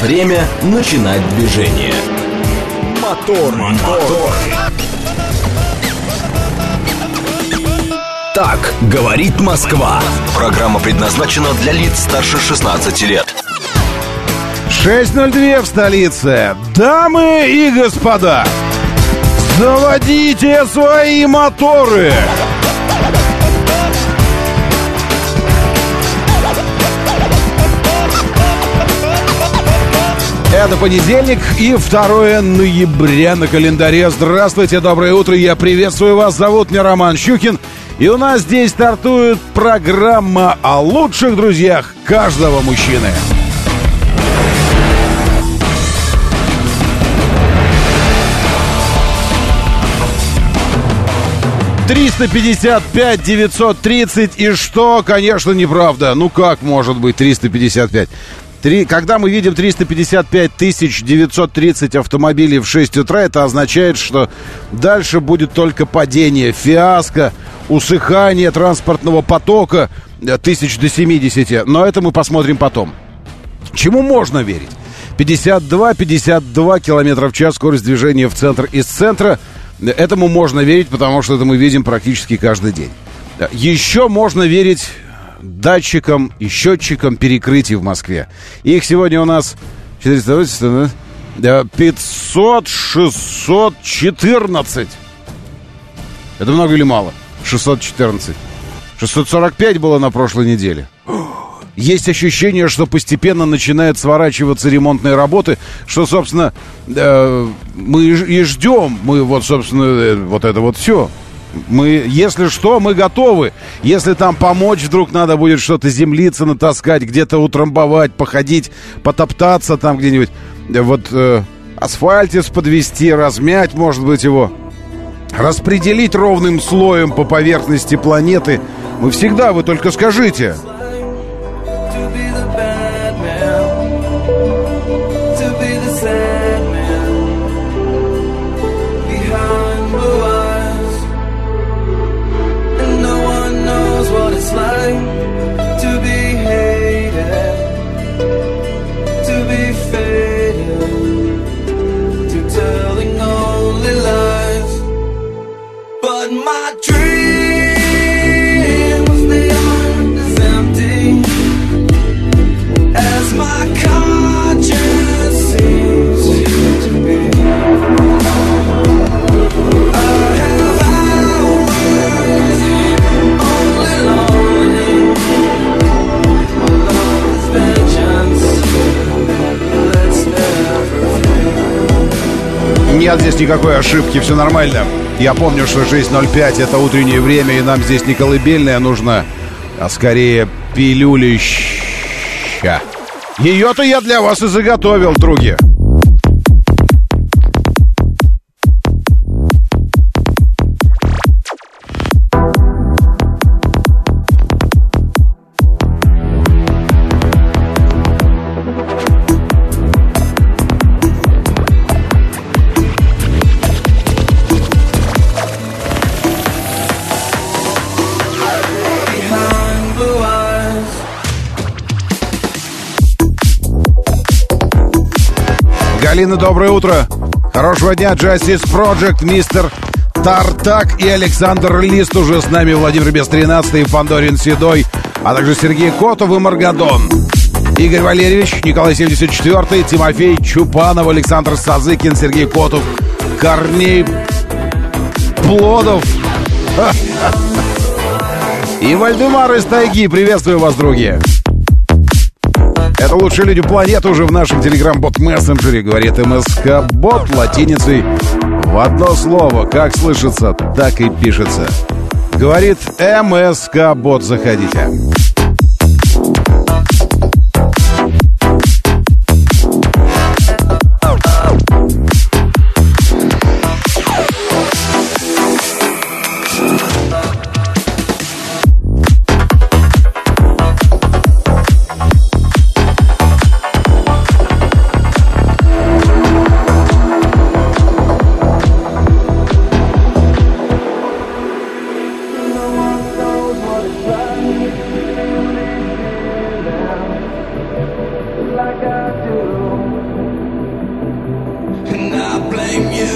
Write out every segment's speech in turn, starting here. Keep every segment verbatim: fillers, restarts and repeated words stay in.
Время начинать движение. Мотор, мотор. Так говорит Москва. Программа предназначена для лиц старше шестнадцати лет. шесть ноль два в столице. Дамы и господа, заводите свои моторы. Это понедельник и второе ноября на календаре. Здравствуйте, доброе утро, я приветствую вас. Зовут меня Роман Щукин. И у нас здесь стартует программа о лучших друзьях каждого мужчины. триста пятьдесят пять девятьсот тридцать. И что, конечно, неправда. Ну как может быть триста пятьдесят пять? Три, когда мы видим триста пятьдесят пять тысяч девятьсот тридцать автомобилей в шесть утра, это означает, что дальше будет только падение, фиаско, усыхание транспортного потока тысяч до семидесяти. Но это мы посмотрим потом. Чему можно верить? пятьдесят два пятьдесят два километра в час скорость движения в центр из центра. Этому можно верить, потому что это мы видим практически каждый день. Еще можно верить датчикам и счетчикам перекрытий в Москве. Их сегодня у нас пятьсот, шестьсот четырнадцать. Это много или мало? шестьсот четырнадцать. шестьсот сорок пять было на прошлой неделе. Есть ощущение, что постепенно начинают сворачиваться ремонтные работы, что, собственно, э, мы и ждем. Мы вот, собственно, э, вот это вот все. Мы, если что, мы готовы. Если там помочь, вдруг надо будет что-то землицы натаскать, где-то утрамбовать, походить, потоптаться там где-нибудь. Вот э, асфальтис подвести, размять, может быть, его. Распределить ровным слоем по поверхности планеты. Мы всегда, вы только скажите. Нет здесь никакой ошибки, все нормально. Я помню, что шесть ноль пять это утреннее время, и нам здесь не колыбельная нужна, а скорее пилюлища. Ее-то я для вас и заготовил, други. Галина, доброе утро. Хорошего дня, Justice Project, мистер Тартак и Александр Лист уже с нами, Владимир Бес тринадцатый, Фандорин Седой, а также Сергей Котов и Маргадон. Игорь Валерьевич, Николай семьдесят четвёртый, Тимофей Чупанов, Александр Сазыкин, Сергей Котов, Корней Плодов и Вальдемар из тайги. Приветствую вас, друзья. Это лучшие люди планеты уже в нашем телеграм-бот-мессенджере. Говорит МСК-бот латиницей в одно слово. Как слышится, так и пишется. Говорит МСК-бот. Заходите.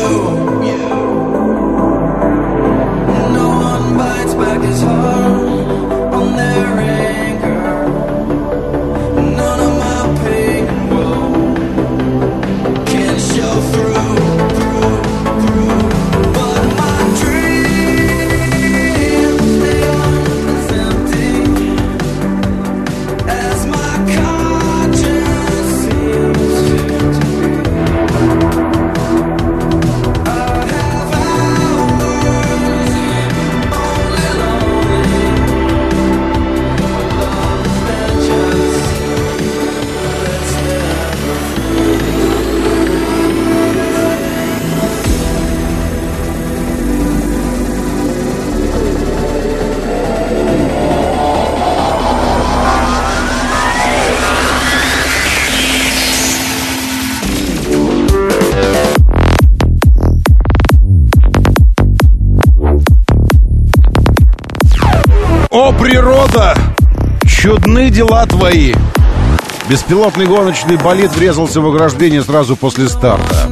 О, природа! Чудны дела твои! Беспилотный гоночный болид врезался в ограждение сразу после старта.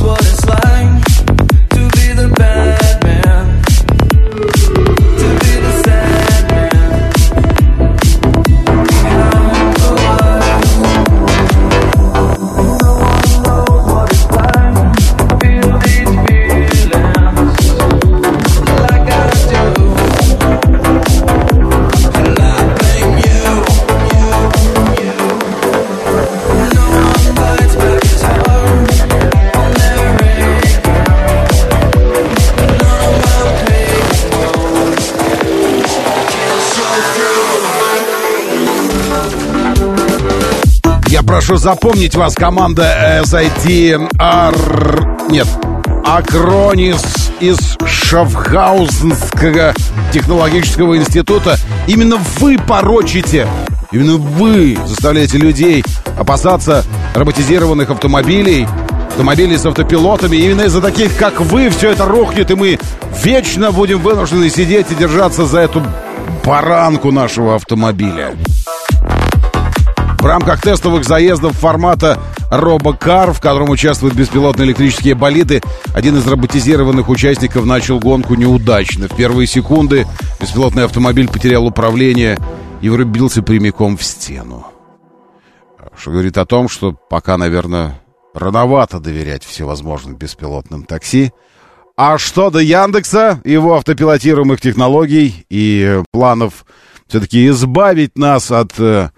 Прошу запомнить вас, команда эс ай ти Ар... Нет, Акронис из Шафхаузенского технологического института. Именно вы порочите, именно вы заставляете людей опасаться роботизированных автомобилей, автомобилей с автопилотами. Именно из-за таких, как вы, все это рухнет, и мы вечно будем вынуждены сидеть и держаться за эту баранку нашего автомобиля. В рамках тестовых заездов формата RoboCar, в котором участвуют беспилотные электрические болиды, один из роботизированных участников начал гонку неудачно. В первые секунды беспилотный автомобиль потерял управление и врубился прямиком в стену. Что говорит о том, что пока, наверное, рановато доверять всевозможным беспилотным такси. А что до Яндекса, его автопилотируемых технологий и планов все-таки избавить нас от...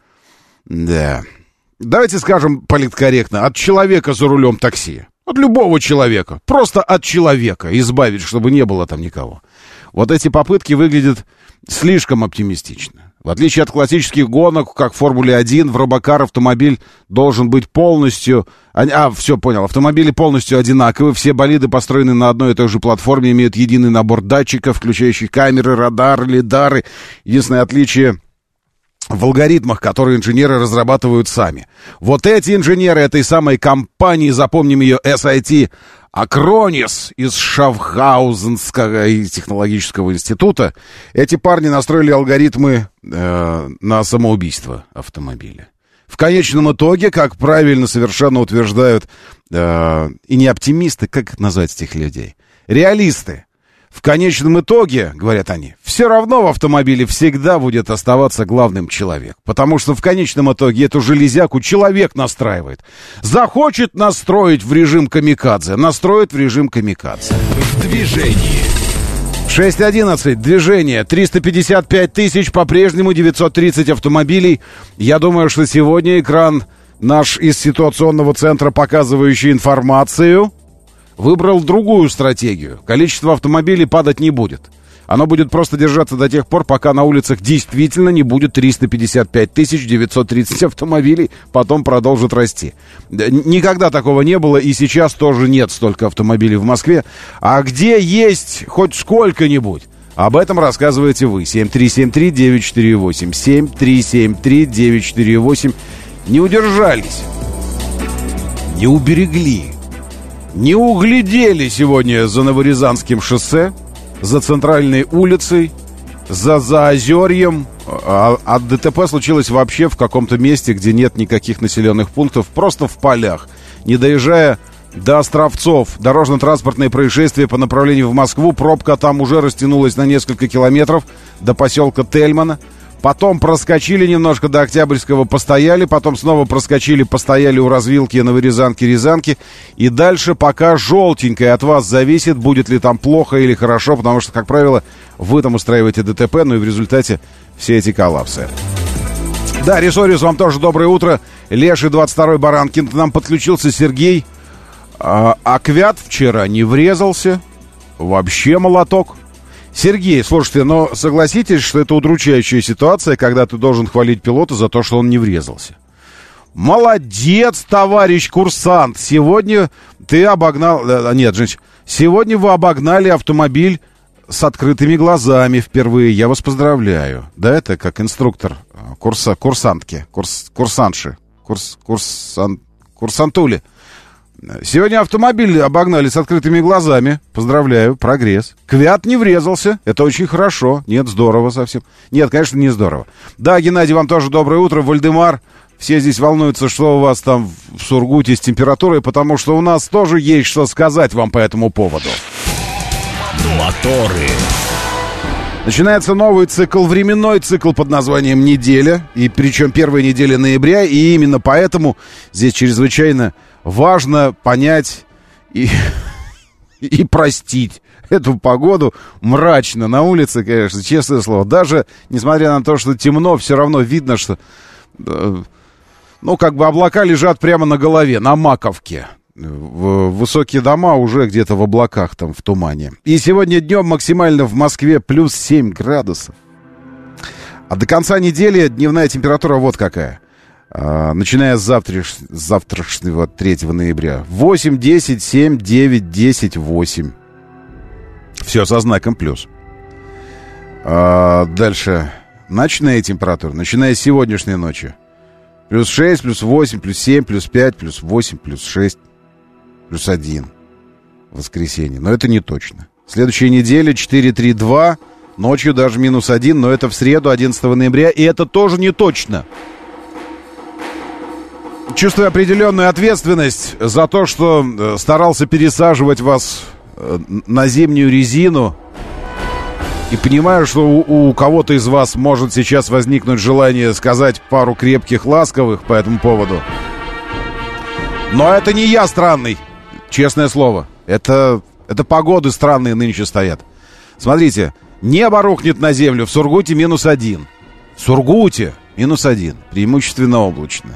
Да. Давайте скажем политкорректно, от человека за рулем такси. От любого человека. Просто от человека избавить, чтобы не было там никого. Вот эти попытки выглядят слишком оптимистично. В отличие от классических гонок, как в Формуле один, в RoboCar автомобиль должен быть полностью... А, все, понял. Автомобили полностью одинаковы. Все болиды построены на одной и той же платформе, имеют единый набор датчиков, включающих камеры, радары, лидары. Единственное отличие... в алгоритмах, которые инженеры разрабатывают сами. Вот эти инженеры этой самой компании, запомним ее, эс ай ти Акронис из Шафхаузенского технологического института, эти парни настроили алгоритмы э, на самоубийство автомобиля. В конечном итоге, как правильно совершенно утверждают э, и не оптимисты, как назвать этих людей, реалисты, в конечном итоге, говорят они, все равно в автомобиле всегда будет оставаться главным человек. Потому что в конечном итоге эту железяку человек настраивает. Захочет настроить в режим камикадзе, настроит в режим камикадзе. В движении. шесть одиннадцать, движение, триста пятьдесят пять тысяч, по-прежнему девятьсот тридцать автомобилей. Я думаю, что сегодня экран наш из ситуационного центра, показывающий информацию, выбрал другую стратегию. Количество автомобилей падать не будет. Оно будет просто держаться до тех пор, пока на улицах действительно не будет триста пятьдесят пять тысяч девятьсот тридцать автомобилей, потом продолжит расти. Никогда такого не было, и сейчас тоже нет столько автомобилей в Москве. А где есть хоть сколько-нибудь? Об этом рассказываете вы. семь три семь три девять четыре восемь. семь три семь три девять четыре восемь. Не удержались. Не уберегли. Не углядели сегодня за Новорязанским шоссе, за центральной улицей, за Заозерьем. А, а ДТП случилось вообще в каком-то месте, где нет никаких населенных пунктов, просто в полях, не доезжая до Островцов. Дорожно-транспортное происшествие по направлению в Москву. Пробка там уже растянулась на несколько километров до поселка Тельмана. Потом проскочили немножко до Октябрьского, постояли. Потом снова проскочили, постояли у развилки Новорязанки-Рязанки. И дальше пока желтенькое. От вас зависит, будет ли там плохо или хорошо. Потому что, как правило, вы там устраиваете ДТП. Ну и в результате все эти коллапсы. Да, Ресориус, вам тоже доброе утро. Леший, двадцать второй Баранкин. К нам подключился Сергей. А, а Квят вчера не врезался. Вообще молоток. Сергей, слушайте, но согласитесь, что это удручающая ситуация, когда ты должен хвалить пилота за то, что он не врезался. Молодец, товарищ курсант. Сегодня ты обогнал... Нет, женщина. Сегодня вы обогнали автомобиль с открытыми глазами впервые. Я вас поздравляю. Да, это как инструктор курса, курсантки, курс, курсантши, курс, курсан, курсантули. Сегодня автомобиль обогнали с открытыми глазами. Поздравляю, прогресс. Квят не врезался. Это очень хорошо. Нет, здорово совсем. Нет, конечно, не здорово. Да, Геннадий, вам тоже доброе утро. Вальдемар. Все здесь волнуются, что у вас там в Сургуте с температурой, потому что у нас тоже есть что сказать вам по этому поводу. Моторы. Начинается новый цикл, временной цикл под названием «Неделя». И причем первая неделя ноября. И именно поэтому здесь чрезвычайно важно понять и, и простить эту погоду. Мрачно на улице, конечно, честное слово. Даже несмотря на то, что темно, все равно видно, что ну, как бы облака лежат прямо на голове, на маковке. Высокие дома уже где-то в облаках, там, в тумане. И сегодня днем максимально в Москве плюс семь градусов. А до конца недели дневная температура вот какая. А, начиная с, завтраш... с завтрашнего третьего ноября. восемь, десять, семь, девять, десять, восемь. Все со знаком плюс. А, дальше. Ночная температура, начиная с сегодняшней ночи. Плюс шесть, плюс восемь, плюс семь, плюс пять, плюс восемь, плюс шесть. Плюс один. Воскресенье. Но это не точно. Следующая неделя четыре, три, два. Ночью даже минус один. Но это в среду, одиннадцатого ноября. И это тоже не точно. Чувствую определенную ответственность за то, что старался пересаживать вас на зимнюю резину. И понимаю, что у, у кого-то из вас может сейчас возникнуть желание сказать пару крепких ласковых по этому поводу. Но это не я странный. Честное слово, это, это погоды странные нынче стоят. Смотрите, небо рухнет на землю, в Сургуте минус один. В Сургуте минус один, преимущественно облачно.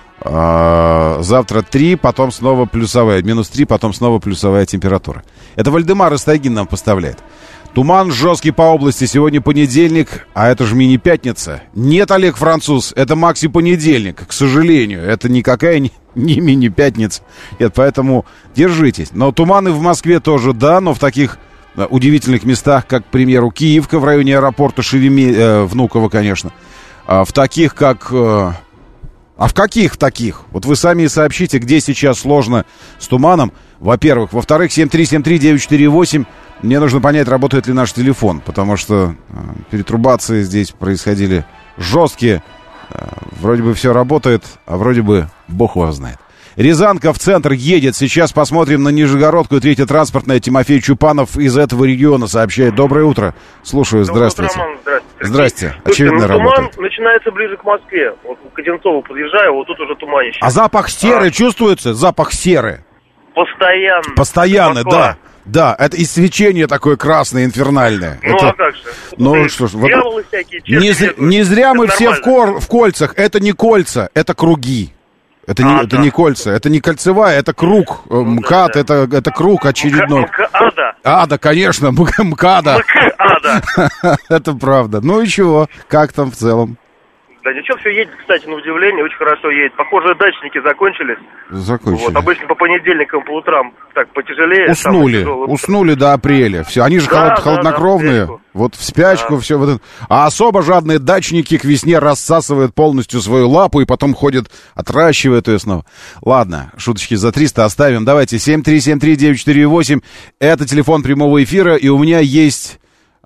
А, завтра три, потом снова плюсовая, минус три, потом снова плюсовая температура. Это Вальдемар из Тайги нам поставляет. Туман жесткий по области, сегодня понедельник, а это же мини-пятница. Нет, Олег Француз, это макси-понедельник, к сожалению. Это никакая не, не мини-пятница. Нет, поэтому держитесь. Но туманы в Москве тоже, да, но в таких э, удивительных местах, как, к примеру, Киевка в районе аэропорта Шереме... Э, Внуково, конечно. А в таких, как... Э, а в каких таких? Вот вы сами и сообщите, где сейчас сложно с туманом, во-первых. Во-вторых, семь три семь три девять четыре восемь. Мне нужно понять, работает ли наш телефон, потому что э, перетрубации здесь происходили жесткие. Э, вроде бы все работает, а вроде бы бог его знает. Рязанка в центр едет. Сейчас посмотрим на Нижегородку и третья транспортная. Тимофей Чупанов из этого региона сообщает. Доброе утро. Слушаю, здравствуйте. Доброе утро, Роман. Здравствуйте. Здрасте. Слушайте, очевидно, ну, работает. Туман начинается ближе к Москве. Вот к Одинцову подъезжаю, вот тут уже туманище. А запах серы а. чувствуется? Запах серы. Постоянно. Постоянно, да. Да, это и свечение такое красное, инфернальное. Ну, это... а как же? Ну, что ж, вот... всякие, не, зря, не зря мы все в, кор... в кольцах. Это не кольца, это круги. Это, а, не, да. это не кольца, это не кольцевая, это круг. Ну, МКАД, да, да. Это, это круг очередной. МКАДа. Ада, конечно, МКАДа. МКАДа. Это правда. Ну и чего? Как там в целом? Да ничего, все едет, кстати, на удивление, очень хорошо едет. Похоже, дачники закончились. Закончили. Вот, обычно по понедельникам по утрам так потяжелее. Уснули, уснули до апреля. Все, они же да, холод, да, холоднокровные. Да, вот в спячку, да. Все вот это. А особо жадные дачники к весне рассасывают полностью свою лапу и потом ходят, отращивают ее снова. Ладно, шуточки за триста оставим. Давайте, семь три семь три девять четыре восемь. Это телефон прямого эфира, и у меня есть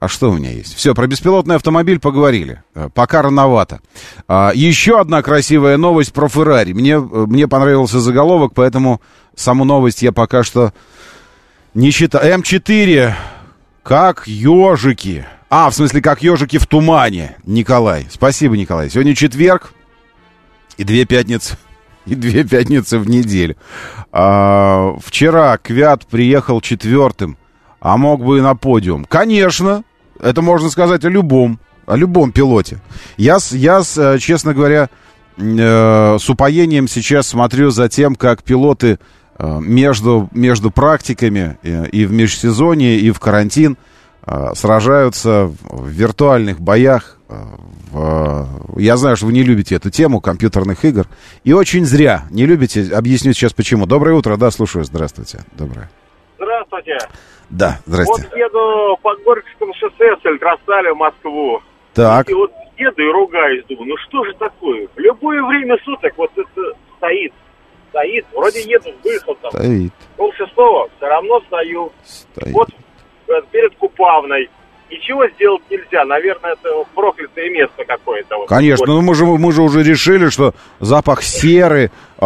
А что у меня есть? Все, про беспилотный автомобиль поговорили. Пока рановато. А, еще одна красивая новость про Феррари. Мне, мне понравился заголовок, поэтому саму новость я пока что не читаю. эм четыре. Как ежики. А, в смысле, как ежики в тумане. Николай. Спасибо, Николай. Сегодня четверг и две пятницы. И две пятницы в неделю. А, вчера Квят приехал четвертым, а мог бы и на подиум. Конечно. Это можно сказать о любом, о любом пилоте. Я, я честно говоря, э, с упоением сейчас смотрю за тем, как пилоты э, между, между практиками э, и в межсезонье, и в карантин э, сражаются в виртуальных боях. Э, в, э, я знаю, что вы не любите эту тему компьютерных игр. И очень зря не любите. Объясню сейчас почему. Доброе утро. Да, слушаю. Здравствуйте. Доброе. Здравствуйте. Да, здрасте. Вот еду по Горьковскому шоссе с Электростали в Москву. Так. И вот еду и ругаюсь, думаю, ну что же такое? В любое время суток вот это стоит, стоит. Вроде еду, выехал там. Стоит. Пол шестого, все равно стою. Стоит. Вот перед Купавной. Ничего сделать нельзя. Наверное, это проклятое место какое-то. Вот. Конечно, но мы же, мы же уже решили, что запах серы,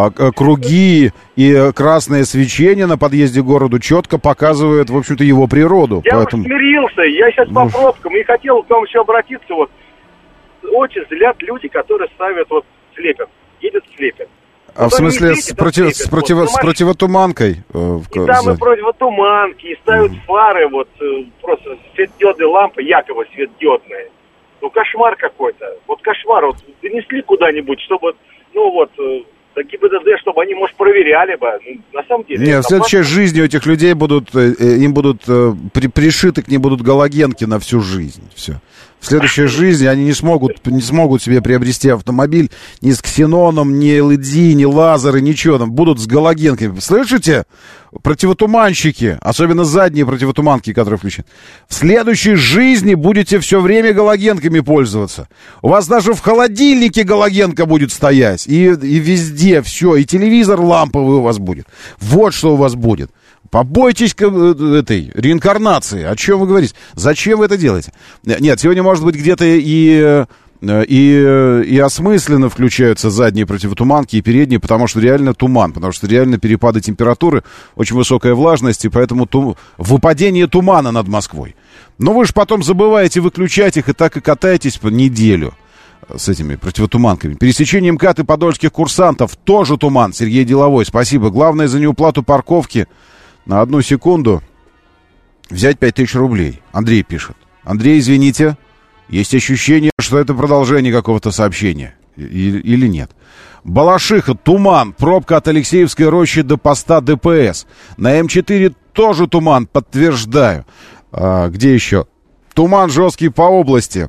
круги и красное свечение на подъезде к городу четко показывает, в общем-то, его природу. Я Поэтому... уж смирился, я сейчас по пробкам и хотел к вам еще обратиться. Вот очень злят люди, которые ставят, вот слепят, едет слепят. А в смысле с, против, с, против, вот, с противотуманкой? Э, и там за... и противотуманки, и ставят mm. фары, вот э, просто светодиодные лампы, якобы светодиодные. Ну, кошмар какой-то. Вот кошмар. Вот донесли куда-нибудь, чтобы, ну вот, э, до ГИБДД, чтобы они, может, проверяли бы. Ну, на самом деле... Нет, в следующей опасно. Жизни у этих людей будут, э, им будут э, при, пришиты к ним будут галогенки на всю жизнь. Все. В следующей жизни они не смогут, не смогут себе приобрести автомобиль ни с ксеноном, ни эл и ди, ни лазеры, ничего. Там будут с галогенками. Слышите? Противотуманщики, особенно задние противотуманки, которые включены. В следующей жизни будете все время галогенками пользоваться. У вас даже в холодильнике галогенка будет стоять. И, и везде все. И телевизор ламповый у вас будет. Вот что у вас будет. Побойтесь этой реинкарнации. О чем вы говорите? Зачем вы это делаете? Нет, сегодня, может быть, где-то и, и, и осмысленно включаются задние противотуманки и передние, потому что реально туман, потому что реально перепады температуры, очень высокая влажность, и поэтому ту, выпадение тумана над Москвой. Но вы же потом забываете выключать их и так и катаетесь по неделю с этими противотуманками. Пересечение МКАД и подольских курсантов тоже туман. Сергей Деловой, спасибо. Главное, за неуплату парковки на одну секунду взять пять тысяч рублей. Андрей пишет. Андрей, извините, есть ощущение, что это продолжение какого-то сообщения. Или, или нет. Балашиха, туман, пробка от Алексеевской рощи до поста Дэ Пэ Эс. На эм четыре тоже туман, подтверждаю. А, где еще? Туман жесткий по области.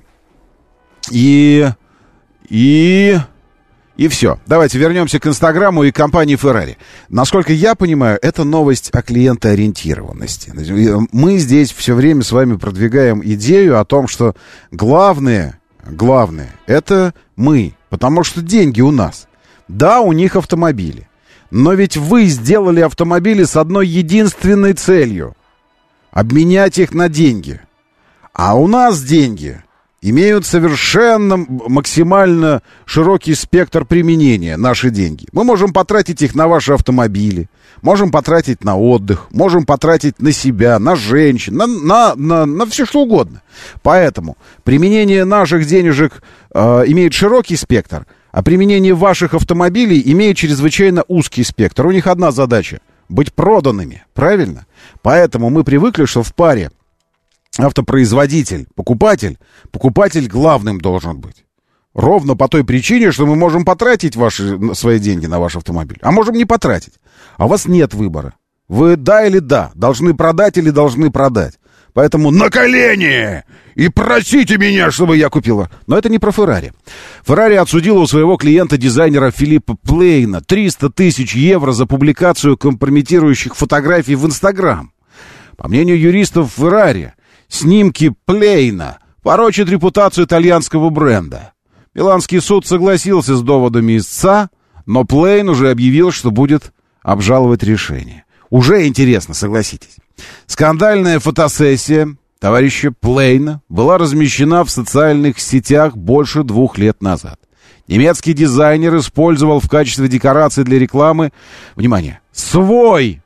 И... И... И все. Давайте вернемся к Инстаграму и компании Феррари. Насколько я понимаю, это новость о клиентоориентированности. Мы здесь все время с вами продвигаем идею о том, что главное, главное, это мы. Потому что деньги у нас. Да, у них автомобили. Но ведь вы сделали автомобили с одной единственной целью. Обменять их на деньги. А у нас деньги имеют совершенно максимально широкий спектр применения, наши деньги. Мы можем потратить их на ваши автомобили, можем потратить на отдых, можем потратить на себя, на женщин, на, на, на, на все что угодно. Поэтому применение наших денежек э, имеет широкий спектр, а применение ваших автомобилей имеет чрезвычайно узкий спектр. У них одна задача — быть проданными, правильно? Поэтому мы привыкли, что в паре автопроизводитель, покупатель, покупатель главным должен быть. Ровно по той причине, что мы можем потратить ваши, свои деньги на ваш автомобиль, а можем не потратить. А у вас нет выбора. Вы да или да, должны продать или должны продать. Поэтому на колени и просите меня, чтобы я купила. Но это не про Феррари. Феррари отсудила у своего клиента-дизайнера Филиппа Плейна триста тысяч евро за публикацию компрометирующих фотографий в Инстаграм. По мнению юристов Феррари, снимки Плейна порочат репутацию итальянского бренда. Миланский суд согласился с доводами истца, но Плейн уже объявил, что будет обжаловать решение. Уже интересно, согласитесь. Скандальная фотосессия товарища Плейна была размещена в социальных сетях больше двух лет назад. Немецкий дизайнер использовал в качестве декорации для рекламы, внимание, свой,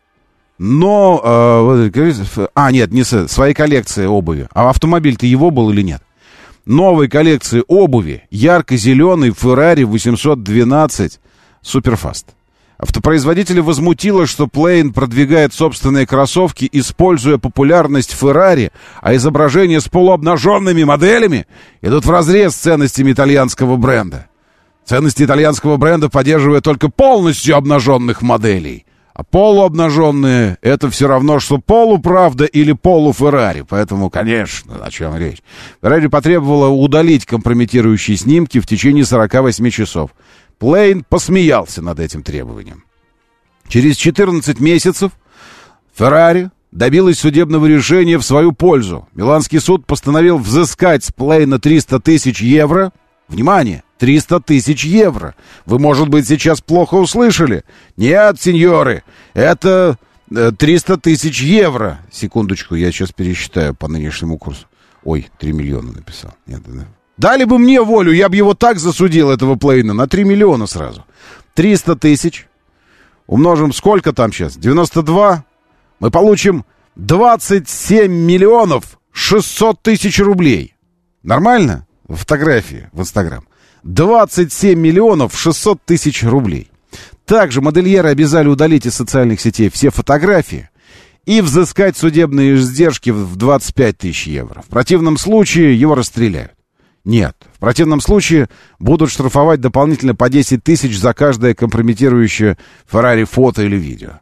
но, э, а, нет, не своей коллекции обуви. А автомобиль-то его был или нет? Новой коллекции обуви ярко-зеленый Ferrari восемьсот двенадцать Superfast. Автопроизводители возмутило, что Plain продвигает собственные кроссовки, используя популярность Ferrari, а изображения с полуобнаженными моделями идут вразрез с ценностями итальянского бренда. Ценности итальянского бренда поддерживают только полностью обнаженных моделей. А полуобнаженные — это все равно, что полуправда или полуферрари. Поэтому, конечно, о чем речь. Ferrari потребовала удалить компрометирующие снимки в течение сорока восьми часов. Плейн посмеялся над этим требованием. Через четырнадцать месяцев Ferrari добилась судебного решения в свою пользу. Миланский суд постановил взыскать с Плейна триста тысяч евро. Внимание! триста тысяч евро. Вы, может быть, сейчас плохо услышали? Нет, сеньоры, это триста тысяч евро. Секундочку, я сейчас пересчитаю по нынешнему курсу. Ой, три миллиона написал. Нет, да. Дали бы мне волю, я бы его так засудил, этого Плейна, на три миллиона сразу. триста тысяч. Умножим, сколько там сейчас? девяносто два. Мы получим двадцать семь миллионов шестьсот тысяч рублей. Нормально? Фотографии в Инстаграм. двадцать семь миллионов шестьсот тысяч рублей. Также модельеры обязали удалить из социальных сетей все фотографии и взыскать судебные издержки в двадцать пять тысяч евро. В противном случае его расстреляют. Нет, в противном случае будут штрафовать дополнительно по десять тысяч за каждое компрометирующее Ferrari фото или видео.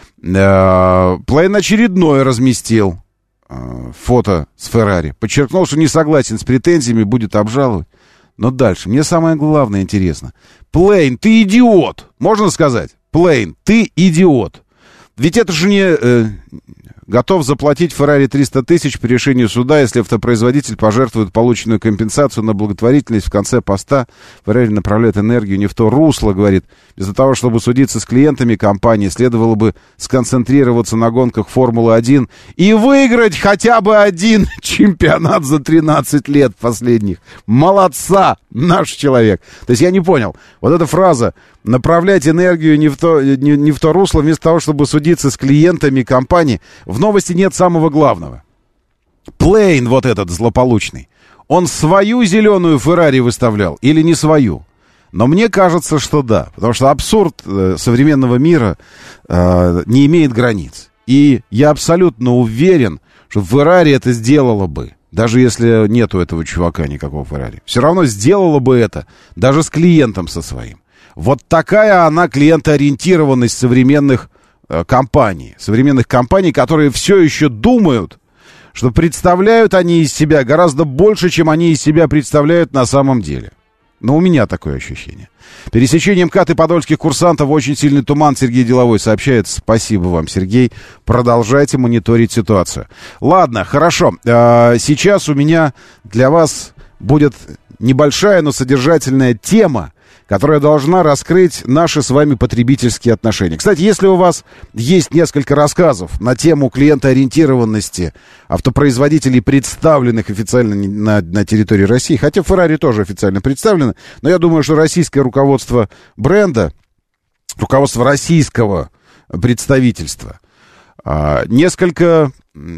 Плейн очередное разместил фото с Ferrari. Подчеркнул, что не согласен с претензиями, будет обжаловать. Но дальше, мне самое главное интересно. Плейн, ты идиот! Можно сказать? Плейн, ты идиот! Ведь это же не... Э, готов заплатить Ferrari триста тысяч по решению суда, если автопроизводитель пожертвует полученную компенсацию на благотворительность. В конце поста Ferrari направляет энергию не в то русло, говорит. Вместо того, чтобы судиться с клиентами компании, следовало бы сконцентрироваться на гонках Формулы один и выиграть хотя бы один чемпионат за тринадцать лет последних. Молодца, наш человек. То есть я не понял. Вот эта фраза «направлять энергию не в то, не, не в то русло», вместо того, чтобы судиться с клиентами компании, в новости нет самого главного. Плейн, вот этот злополучный, он свою зеленую Ferrari выставлял или не свою? Но мне кажется, что да, потому что абсурд э, современного мира э, не имеет границ. И я абсолютно уверен, что Ferrari это сделала бы, даже если нету этого чувака никакого Ferrari. Все равно сделала бы это, даже с клиентом со своим. Вот такая она клиентоориентированность современных э, компаний. Современных компаний, которые все еще думают, что представляют они из себя гораздо больше, чем они из себя представляют на самом деле. Но у меня такое ощущение. Пересечением МКАД и подольских курсантов очень сильный туман. Сергей Деловой сообщает. Спасибо вам, Сергей. Продолжайте мониторить ситуацию. Ладно, хорошо. Сейчас у меня для вас будет небольшая, но содержательная тема, которая должна раскрыть наши с вами потребительские отношения. Кстати, если у вас есть несколько рассказов на тему клиентоориентированности автопроизводителей, представленных официально на, на территории России, хотя Ferrari тоже официально представлено, но я думаю, что российское руководство бренда, руководство российского представительства а, несколько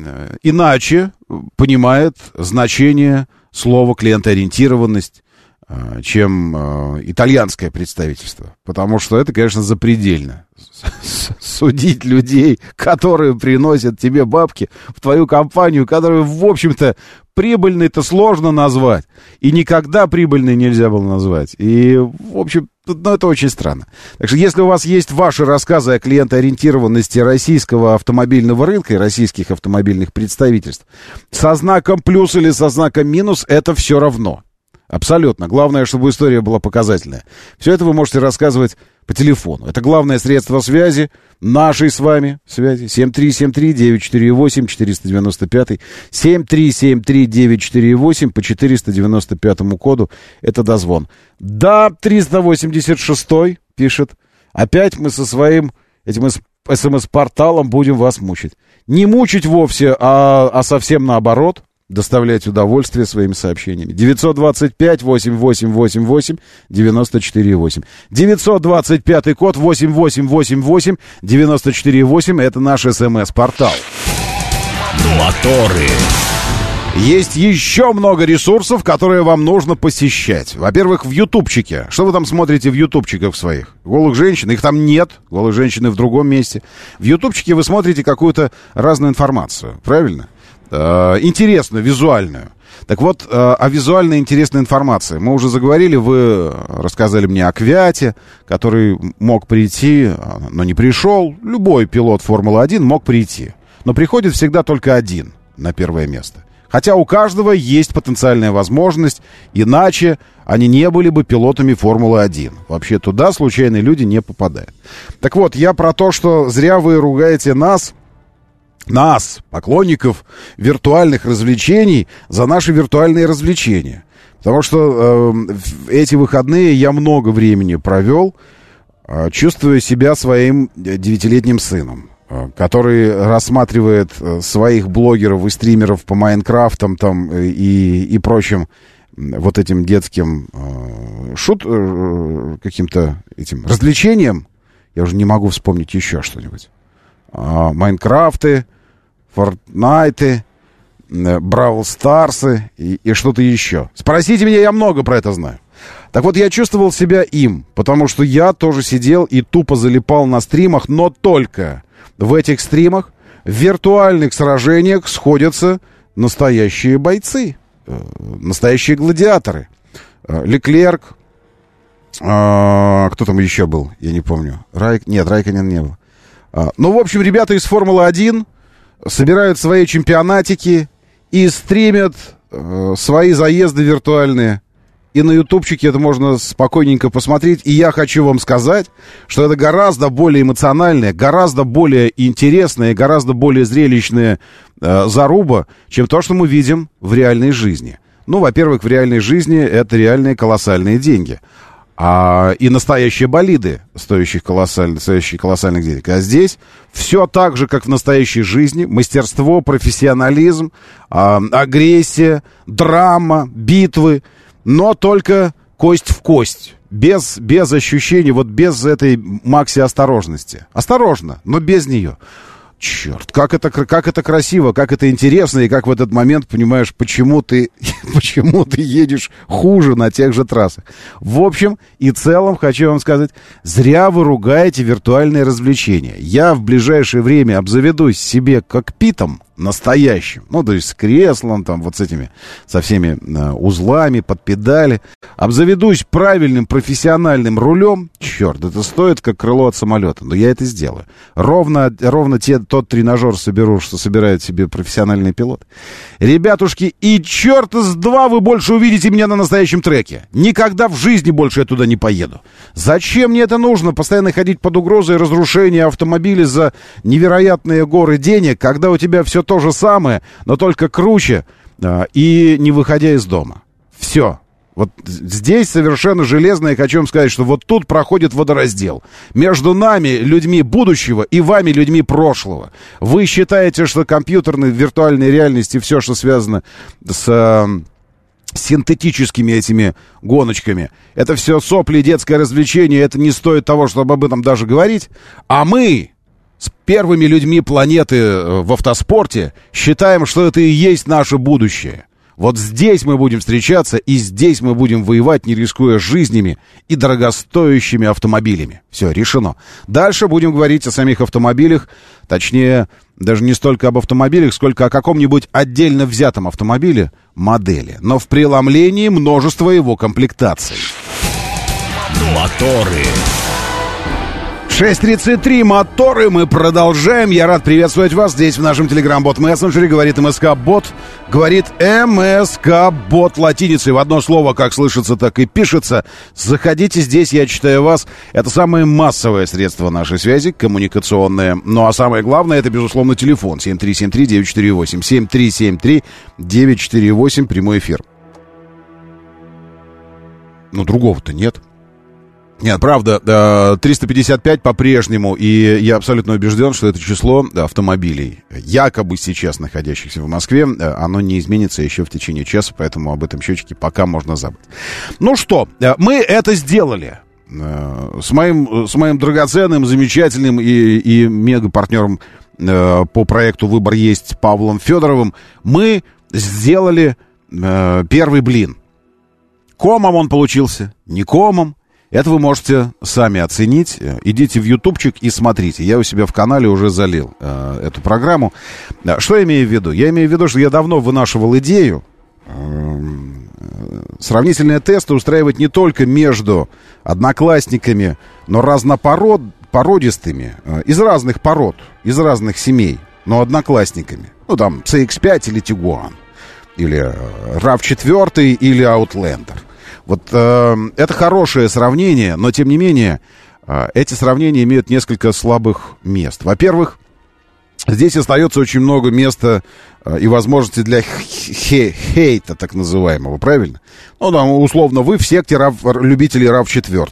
иначе понимает значение слова клиентоориентированность, чем э, итальянское представительство. Потому что это, конечно, запредельно. Судить людей, которые приносят тебе бабки в твою компанию, которую, в общем-то, прибыльной-то сложно назвать. И никогда прибыльной нельзя было назвать. И, в общем, ну, это очень странно. Так что, если у вас есть ваши рассказы о клиентоориентированности российского автомобильного рынка и российских автомобильных представительств, со знаком плюс или со знаком минус, это все равно. Абсолютно. Главное, чтобы история была показательная. Все это вы можете рассказывать по телефону. Это главное средство связи, нашей с вами связи. семь три семь три девять четыре восемь четыреста девяносто пять. семь три семь три девять четыре восемь по четыреста девяносто пятому коду. Это дозвон. Да, триста восемьдесят шестой пишет. Опять мы со своим этим СМС-порталом будем вас мучить. Не мучить вовсе, а, а совсем наоборот. Доставлять удовольствие своими сообщениями. девятьсот двадцать пять восемь восемь восемь восемь девяносто четыре восемь. девятьсот двадцать пятый код восемь восемь восемь восемь девяносто четыре восемь. Это наш СМС-портал. Моторы. Есть еще много ресурсов, которые вам нужно посещать. Во-первых, в ютубчике. Что вы там смотрите в ютубчиках своих? Голых женщин? Их там нет. Голые женщины в другом месте. В ютубчике вы смотрите какую-то разную информацию. Правильно? Э, интересную, визуальную. Так вот, э, о визуальной интересной информации. Мы уже заговорили, вы рассказали мне о Квяте, который мог прийти, но не пришел. Любой пилот Формулы один мог прийти. Но приходит всегда только один на первое место. Хотя у каждого есть потенциальная возможность, иначе они не были бы пилотами Формулы один. Вообще туда случайные люди не попадают. Так вот, я про то, что зря вы ругаете нас, нас, поклонников виртуальных развлечений, за наши виртуальные развлечения. Потому что э, эти выходные я много времени провел, э, чувствуя себя своим девятилетним сыном, который рассматривает своих блогеров и стримеров по Майнкрафтам там, и, и прочим вот этим детским э, шут э, каким-то этим развлечением. Я уже не могу вспомнить еще что-нибудь. А, Майнкрафты, Фортнайты, Бравл Старсы и, и что-то еще. Спросите меня, я много про это знаю. Так вот, я чувствовал себя им, потому что я тоже сидел и тупо залипал на стримах, но только в этих стримах, в виртуальных сражениях сходятся настоящие бойцы, э, настоящие гладиаторы. Э, Леклерк, э, кто там еще был, я не помню. Райк, нет, Райконен не был. Э, ну, в общем, ребята из Формулы один собирают свои чемпионатики и стримят э, свои заезды виртуальные. И на ютубчике это можно спокойненько посмотреть. И я хочу вам сказать, что это гораздо более эмоциональная, гораздо более интересная, гораздо более зрелищная э, заруба, чем то, что мы видим в реальной жизни. Ну, во-первых, в реальной жизни это реальные колоссальные деньги. А, и настоящие болиды, стоящие, колоссаль, стоящие колоссальных денег. А здесь все так же, как в настоящей жизни. Мастерство, профессионализм, э, агрессия, драма, битвы. Но только кость в кость, без, без ощущений, вот без этой макси-осторожности. Осторожно, но без нее. Черт, как это, как это красиво, как это интересно, и как в этот момент понимаешь, почему ты, почему ты едешь хуже на тех же трассах. В общем и целом, хочу вам сказать, зря вы ругаете виртуальные развлечения. Я в ближайшее время обзаведусь себе кокпитом настоящим, ну, то есть с креслом, там, вот с этими, со всеми э, узлами, под педали. Обзаведусь правильным профессиональным рулем. Черт, это стоит как крыло от самолета, но я это сделаю. Ровно, ровно те, тот тренажер соберу, что собирает себе профессиональный пилот. Ребятушки, и черт с два вы больше увидите меня на настоящем треке. Никогда в жизни больше я туда не поеду. Зачем мне это нужно? Постоянно ходить под угрозой разрушения автомобиля за невероятные горы денег, когда у тебя все то же самое, но только круче, а, и не выходя из дома. Все. Вот здесь совершенно железно я хочу вам сказать, что вот тут проходит водораздел. Между нами, людьми будущего, и вами, людьми прошлого. Вы считаете, что компьютерные, виртуальные реальности, все, что связано с э, синтетическими этими гоночками, это все сопли, детское развлечение, это не стоит того, чтобы об этом даже говорить. А мы, с первыми людьми планеты в автоспорте, считаем, что это и есть наше будущее. Вот здесь мы будем встречаться, и здесь мы будем воевать, не рискуя жизнями и дорогостоящими автомобилями. Все, решено. Дальше будем говорить о самих автомобилях, точнее, даже не столько об автомобилях, сколько о каком-нибудь отдельно взятом автомобиле, модели, но в преломлении множества его комплектаций. Моторы. шесть тридцать три, моторы, мы продолжаем. Я рад приветствовать вас здесь, в нашем Telegram-бот-мессенджере. Говорит МСК-бот. Говорит МСК-бот латиницей. В одно слово, как слышится, так и пишется. Заходите здесь, я читаю вас. Это самое массовое средство нашей связи, коммуникационное. Ну, а самое главное, это, безусловно, телефон. семь три семь три девять четыре восемь. семь три семь три девять четыре восемь, прямой эфир. Ну, другого-то нет. Нет, правда, триста пятьдесят пять по-прежнему, и я абсолютно убежден, что это число автомобилей, якобы сейчас находящихся в Москве, оно не изменится еще в течение часа, поэтому об этом счетчике пока можно забыть. Ну что, мы это сделали. С моим, с моим драгоценным, замечательным и, и мега-партнером по проекту «Выбор есть» Павлом Федоровым мы сделали первый блин. Комом он получился, не комом. Это вы можете сами оценить. Идите в ютубчик и смотрите. Я у себя в канале уже залил э, эту программу. Что я имею в виду? Я имею в виду, что я давно вынашивал идею э, сравнительные тесты устраивать не только между одноклассниками, но разнопородистыми, э, из разных пород, из разных семей, но одноклассниками. Ну, там, си икс пять или Tiguan, или рав четыре, или Outlander. Вот э, это хорошее сравнение, но тем не менее э, эти сравнения имеют несколько слабых мест. Во-первых, здесь остается очень много места э, и возможностей для хе- хейта, так называемого, правильно? Ну, там, условно, вы в секте рав, любителей рав четыре.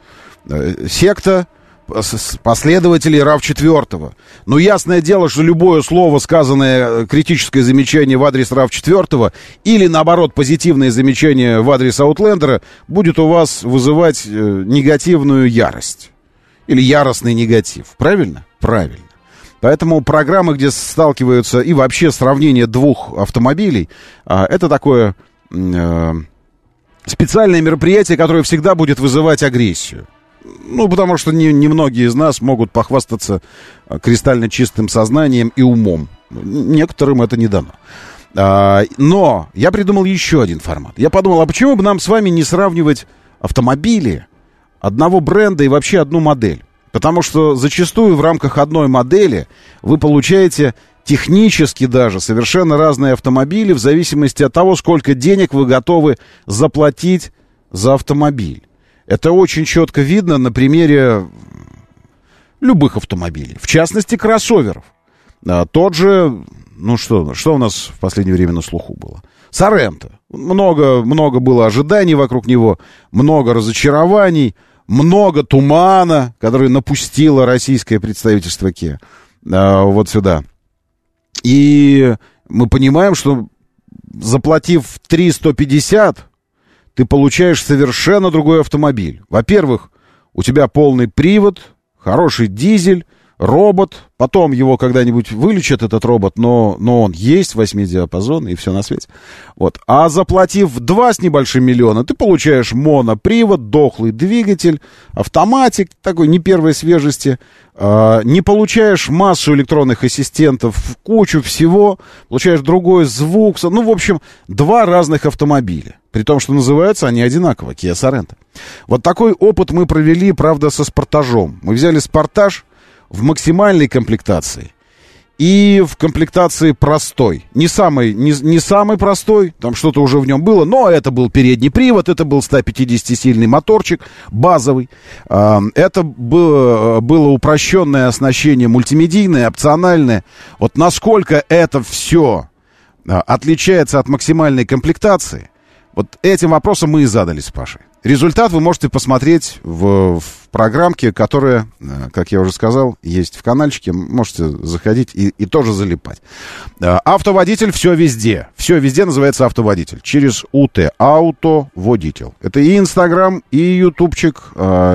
Э, секта последователей рав четыре. Но ясное дело, что любое слово, сказанное, критическое замечание в адрес рав четыре или, наоборот, позитивное замечание в адрес Outlander будет у вас вызывать э, негативную ярость. Или яростный негатив. Правильно? Правильно. Поэтому программы, где сталкиваются, и вообще сравнение двух автомобилей, э, это такое э, специальное мероприятие, которое всегда будет вызывать агрессию. Ну, потому что не, не многие из нас могут похвастаться кристально чистым сознанием и умом. Некоторым это не дано. А, но я придумал еще один формат. Я подумал, а почему бы нам с вами не сравнивать автомобили одного бренда и вообще одну модель? Потому что зачастую в рамках одной модели вы получаете технически даже совершенно разные автомобили в зависимости от того, сколько денег вы готовы заплатить за автомобиль. Это очень четко видно на примере любых автомобилей, в частности, кроссоверов. А, тот же, ну что, что у нас в последнее время на слуху было? Соренто. Много, много было ожиданий вокруг него, много разочарований, много тумана, который напустило российское представительство Kia а, вот сюда. И мы понимаем, что заплатив три тысячи сто пятьдесят, ты получаешь совершенно другой автомобиль. Во-первых, у тебя полный привод, хороший дизель, робот. Потом его когда-нибудь вылечат, этот робот, но, но он есть, восьмидиапазон и все на свете. Вот. А заплатив два с небольшим миллиона, ты получаешь монопривод, дохлый двигатель, автоматик такой не первой свежести. Э, не получаешь массу электронных ассистентов, кучу всего. Получаешь другой звук. Ну, в общем, два разных автомобиля. При том, что называются они одинаково, Kia Sorento. Вот такой опыт мы провели, правда, со Спортажом. Мы взяли Спортаж в максимальной комплектации и в комплектации простой. Не самый, не, не самый простой, там что-то уже в нем было, но это был передний привод, это был сто пятидесятисильный моторчик, базовый. Это было, было упрощенное оснащение, мультимедийное, опциональное. Вот насколько это все отличается от максимальной комплектации, вот этим вопросом мы и задались с Пашей. Результат вы можете посмотреть в, в программке, которая, как я уже сказал, есть в каналчике. Можете заходить и, и тоже залипать. Автоводитель все везде. Все везде называется автоводитель. Через УТ. Автоводитель. Это и Инстаграм, и Ютубчик,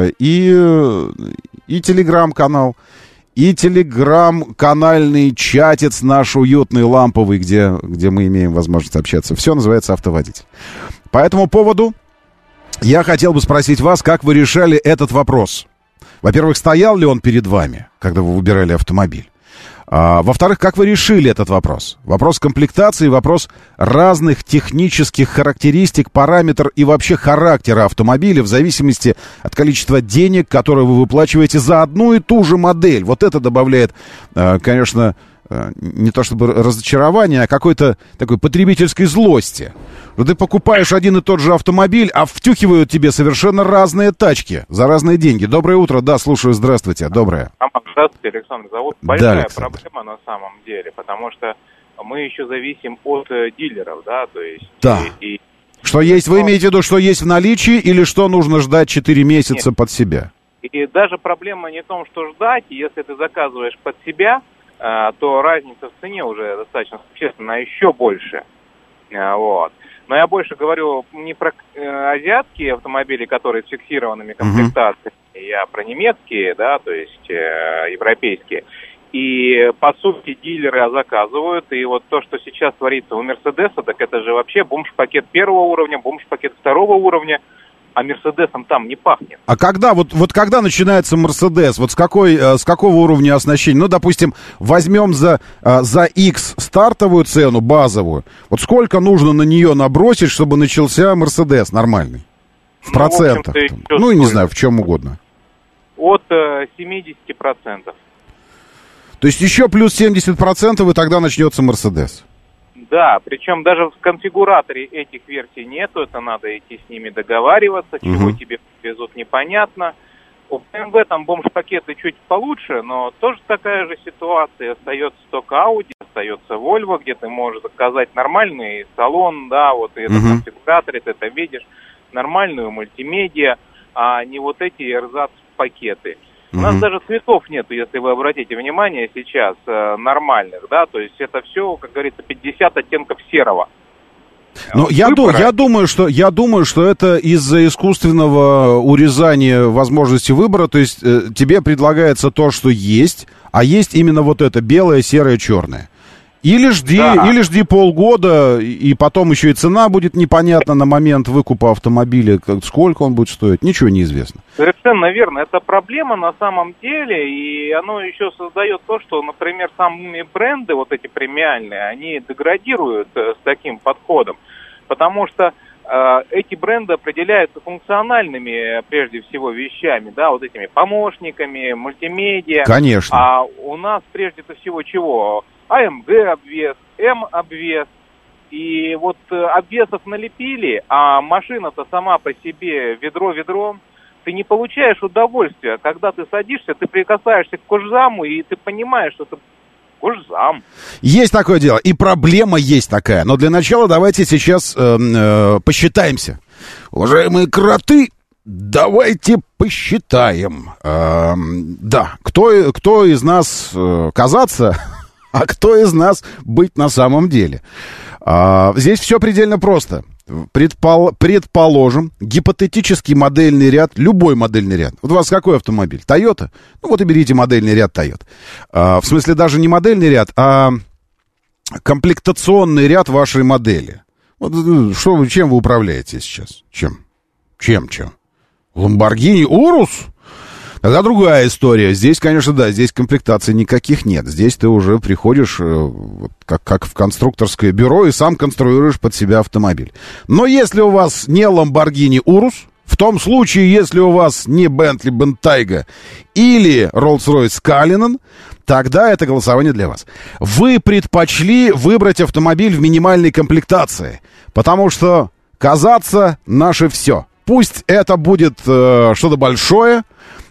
и, и Телеграм-канал, и Телеграм-канальный чатец наш уютный, ламповый, где, где мы имеем возможность общаться. Все называется автоводитель. По этому поводу я хотел бы спросить вас, как вы решали этот вопрос. Во-первых, стоял ли он перед вами, когда вы выбирали автомобиль? А, во-вторых, как вы решили этот вопрос? Вопрос комплектации, вопрос разных технических характеристик, параметров и вообще характера автомобиля в зависимости от количества денег, которые вы выплачиваете за одну и ту же модель. Вот это добавляет, конечно, не то чтобы разочарование, а какой-то такой потребительской злости. Что ты покупаешь один и тот же автомобиль, а втюхивают тебе совершенно разные тачки за разные деньги. Доброе утро, да, слушаю, здравствуйте, доброе. Здравствуйте, Александр зовут. Большая да, Александр. Проблема на самом деле, потому что мы еще зависим от э, дилеров, да, то есть... Да. И, и Что есть, вы имеете в виду, что есть в наличии, или что нужно ждать четыре месяца Нет. под себя? И даже проблема не в том, что ждать. Если ты заказываешь под себя, то разница в цене уже достаточно существенная, еще больше. Вот. Но я больше говорю не про азиатские автомобили, которые с фиксированными комплектациями, uh-huh. я про немецкие, да, то есть э, европейские. И, по сути, дилеры заказывают. И вот то, что сейчас творится у Мерседеса, так это же вообще бомж-пакет первого уровня, бомж-пакет второго уровня. А Мерседесом там не пахнет. А когда, вот, вот когда начинается Мерседес? Вот с, какой, с какого уровня оснащения? Ну, допустим, возьмем за, за X стартовую цену, базовую. Вот сколько нужно на нее набросить, чтобы начался Мерседес нормальный? В ну, процентах. В там. Ну, и не знаю, в чем угодно. От э, семьдесят процентов. То есть еще плюс семьдесят процентов, и тогда начнется Мерседес. Да, причем даже в конфигураторе этих версий нету, это надо идти с ними договариваться, uh-huh. чего тебе везут непонятно. У бэ эм вэ там бомж-пакеты чуть получше, но тоже такая же ситуация. Остается только Audi, остается Volvo, где ты можешь заказать нормальный салон, да, вот и uh-huh. этот конфигуратор, ты это видишь, нормальную мультимедиа, а не вот эти эрзац-пакеты. У нас mm-hmm. даже цветов нету, если вы обратите внимание сейчас, э, нормальных, да, то есть это все, как говорится, пятьдесят оттенков серого. Но я, ду- я, думаю, что, я думаю, что это из-за искусственного урезания возможности выбора, то есть э, тебе предлагается то, что есть, а есть именно вот это белое, серое, черное. Или жди, да. или жди полгода, и потом еще и цена будет непонятна на момент выкупа автомобиля, сколько он будет стоить, ничего не известно. Совершенно верно, это проблема на самом деле, и оно еще создает то, что, например, сами бренды, вот эти премиальные, они деградируют с таким подходом, потому что э, эти бренды определяются функциональными, прежде всего, вещами, да, вот этими помощниками, мультимедиа. Конечно. А у нас прежде всего чего? а эм гэ обвес, М-обвес. И вот э, обвесов налепили, а машина-то сама по себе ведро ведром. Ты не получаешь удовольствия. Когда ты садишься, ты прикасаешься к кожзаму, и ты понимаешь, что это кожзам. Есть такое дело. И проблема есть такая. Но для начала давайте сейчас э, э, посчитаемся. Уважаемые кроты, давайте посчитаем. Э, да, кто, кто из нас э, казаться... А кто из нас быть на самом деле? А, здесь все предельно просто. Предпол, предположим, гипотетический модельный ряд, любой модельный ряд. Вот у вас какой автомобиль? Toyota? Ну вот и берите модельный ряд Toyota. А, в смысле даже не модельный ряд, а комплектационный ряд вашей модели. Вот, что, чем вы управляете сейчас? Чем? Чем, чем? Lamborghini Urus? Тогда другая история. Здесь, конечно, да, здесь комплектаций никаких нет. Здесь ты уже приходишь вот, как, как в конструкторское бюро и сам конструируешь под себя автомобиль. Но если у вас не Lamborghini Urus, в том случае, если у вас не Bentley Bentayga или Rolls-Royce Cullinan, тогда это голосование для вас. Вы предпочли выбрать автомобиль в минимальной комплектации, потому что казаться наше все. Пусть это будет э, что-то большое,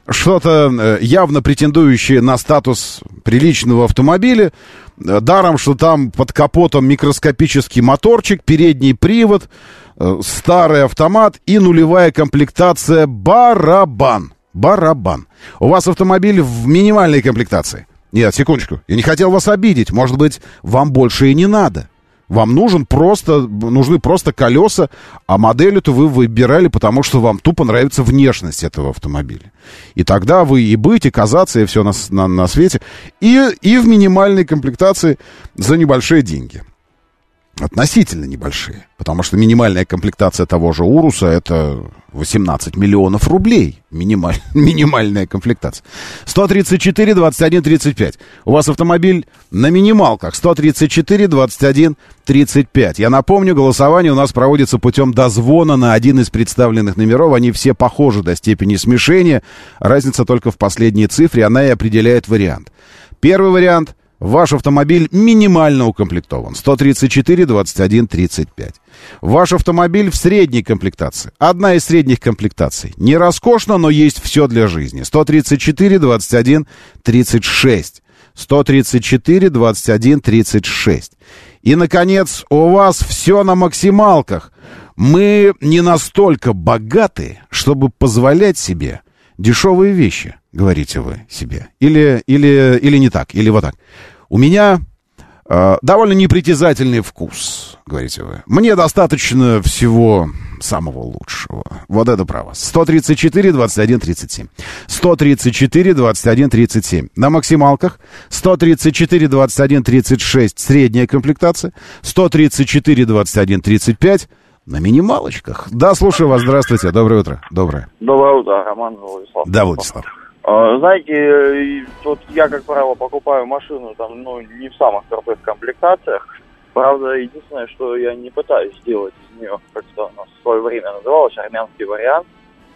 что-то явно претендующее на статус приличного автомобиля, даром, что там под капотом микроскопический моторчик, передний привод, старый автомат и нулевая комплектация барабан. Барабан. У вас автомобиль в минимальной комплектации. Нет, секундочку, я не хотел вас обидеть, может быть, вам больше и не надо. Вам нужен просто, нужны просто колеса, а модель эту вы выбирали, потому что вам тупо нравится внешность этого автомобиля. И тогда вы и будете казаться, и все на, на, на свете, и, и в минимальной комплектации за небольшие деньги. Относительно небольшие, потому что минимальная комплектация того же Уруса — это восемнадцать миллионов рублей. Минималь, минимальная комплектация. сто тридцать четыре двадцать один тридцать пять. У вас автомобиль на минималках. сто тридцать четыре двадцать один тридцать пять. Я напомню, голосование у нас проводится путем дозвона на один из представленных номеров. Они все похожи до степени смешения. Разница только в последней цифре. Она и определяет вариант. Первый вариант. Ваш автомобиль минимально укомплектован. сто тридцать четыре двадцать один тридцать пять. Ваш автомобиль в средней комплектации. Одна из средних комплектаций. Не роскошно, но есть все для жизни. сто тридцать четыре двадцать один тридцать шесть. сто тридцать четыре двадцать один тридцать шесть. И, наконец, у вас все на максималках. Мы не настолько богаты, чтобы позволять себе дешевые вещи, говорите вы себе. Или, или, или не так, или вот так. У меня э, довольно непритязательный вкус, говорите вы. Мне достаточно всего самого лучшего. Вот это право. сто тридцать четыре двадцать один тридцать семь. сто тридцать четыре двадцать один тридцать семь. На максималках сто тридцать четыре двадцать один тридцать шесть средняя комплектация. сто тридцать четыре двадцать один тридцать пять на минималочках. Да, слушаю вас. Здравствуйте. Доброе утро. Доброе. Доброе утро, Роман Владислав. Да, Владислав. Знаете, вот я, как правило, покупаю машину там, ну, не в самых крутых комплектациях. Правда, единственное, что я не пытаюсь сделать из нее, как-то она в свое время называлась, армянский вариант.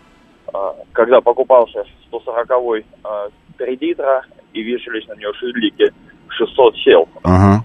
Когда покупался сто сороковой три литра и вешались на нее шильдики, шестьсот сел. Ага.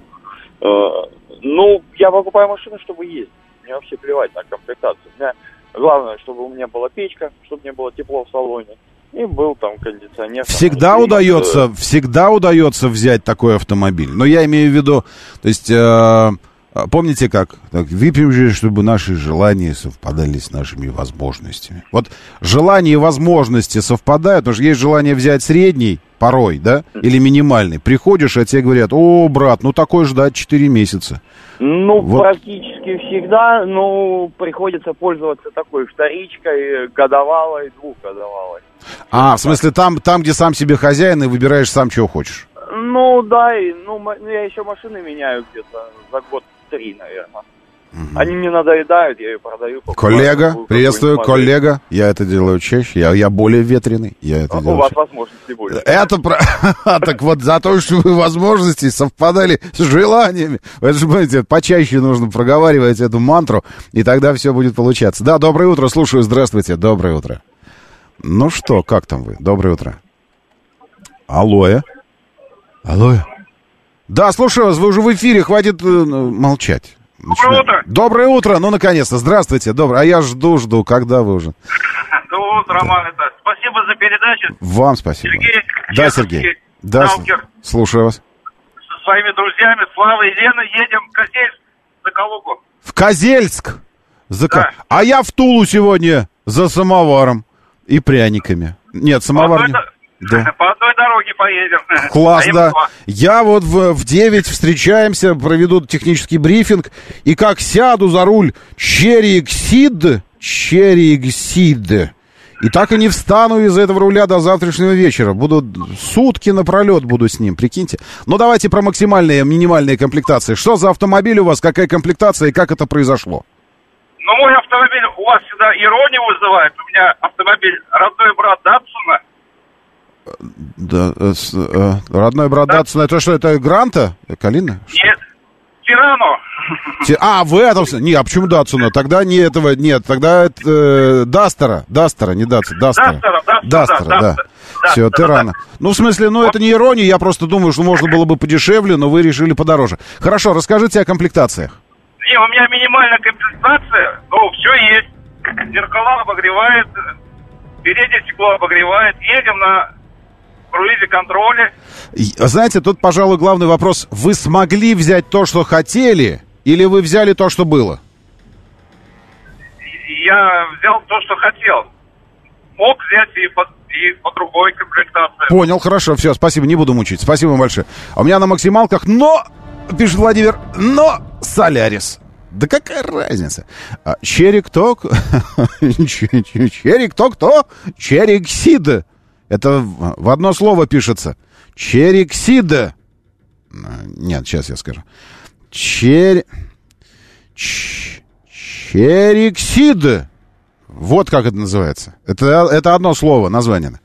Ну, я покупаю машину, чтобы ездить. Мне вообще плевать на комплектацию. У меня главное, чтобы у меня была печка, чтобы мне было тепло в салоне. И был там кондиционер. Всегда там, удается, э... всегда удается взять такой автомобиль. Но я имею в виду, то есть, э, помните как? Так, выпьем же, чтобы наши желания совпадали с нашими возможностями. Вот желания и возможности совпадают, потому что есть желание взять средний, порой, да, или минимальный. Приходишь, а тебе говорят: о, брат, ну такой ждать четыре месяца. Ну, вот. Практически всегда, ну, приходится пользоваться такой вторичкой, годовалой, двухгодовалой. А, в смысле, там, там, где сам себе хозяин, и выбираешь сам, чего хочешь? Ну, да, и, ну, я еще машины меняю где-то за год три, наверное. Угу. Они мне надоедают, я ее продаю. Коллега, приветствую, коллега. Я это делаю чаще, я, я более ветреный. Я это а, делаю у вас чаще. возможности будет. Это про... Так вот, за то, что вы возможности совпадали с желаниями. Вы же понимаете, почаще нужно проговаривать эту мантру, и тогда все будет получаться. Да, доброе утро, слушаю, здравствуйте, доброе утро. Ну что, как там вы? Доброе утро. Алло. Алло. Да, слушаю вас, вы уже в эфире, хватит э, молчать. Доброе утро. Доброе утро, ну, наконец-то, здравствуйте, доброе. А я жду, жду, когда вы уже? Доброе утро, Роман, это. Спасибо за передачу. Вам спасибо. Сергей. Да, Сергей. Да, Сталкер. Слушаю вас. Со своими друзьями, Славой и Леной, едем в Козельск за Калугу. В Козельск? За... Да. А я в Тулу сегодня за самоваром и пряниками. Нет, самовар... По не... да. По одной дороге поедем. Класс, а да. Я вот в, в девять встречаемся, проведу технический брифинг, и как сяду за руль Черри Эксид, Черри Эксид, и так и не встану из этого руля до завтрашнего вечера. Буду сутки напролет буду с ним, прикиньте. Ну, давайте про максимальные, минимальные комплектации. Что за автомобиль у вас, какая комплектация и как это произошло? Ну, мой автомобиль у вас всегда иронию вызывает. У меня автомобиль родной брат Датсуна. Да, э, э, родной брат да. Датсуна, это что, это Гранта? Калина? Нет, Тирану. Ти... А, в этом... Не, а почему Датсуна? Тогда не этого, нет, тогда э, Дастера, Дастера, не Датсуна, Дастера. Дастера, Дастера, Дастера, да. да. да. Все, ты рано. Ну, в смысле, ну, это не ирония, я просто думаю, что можно было бы подешевле, но вы решили подороже. Хорошо, расскажите о комплектациях. Не, у меня минимальная комплектация, ну, все есть. Зеркала обогревает, переднее стекло обогревает. Едем на круизе-контроле. Знаете, тут, пожалуй, главный вопрос. Вы смогли взять то, что хотели, или вы взяли то, что было? Я взял то, что хотел. Мог взять и по, и по другой комплектации. Понял, хорошо, все, спасибо, не буду мучить. Спасибо вам большое. А у меня на максималках, но, пишет Владимир, но Солярис. Да какая разница? Черик-ток, Черик-ток-то, Черик-сид. Это в одно слово пишется. Черик-сид. Нет, сейчас я скажу. Чер... Ч... Черик-сид. Вот как это называется. Это, это одно слово, название.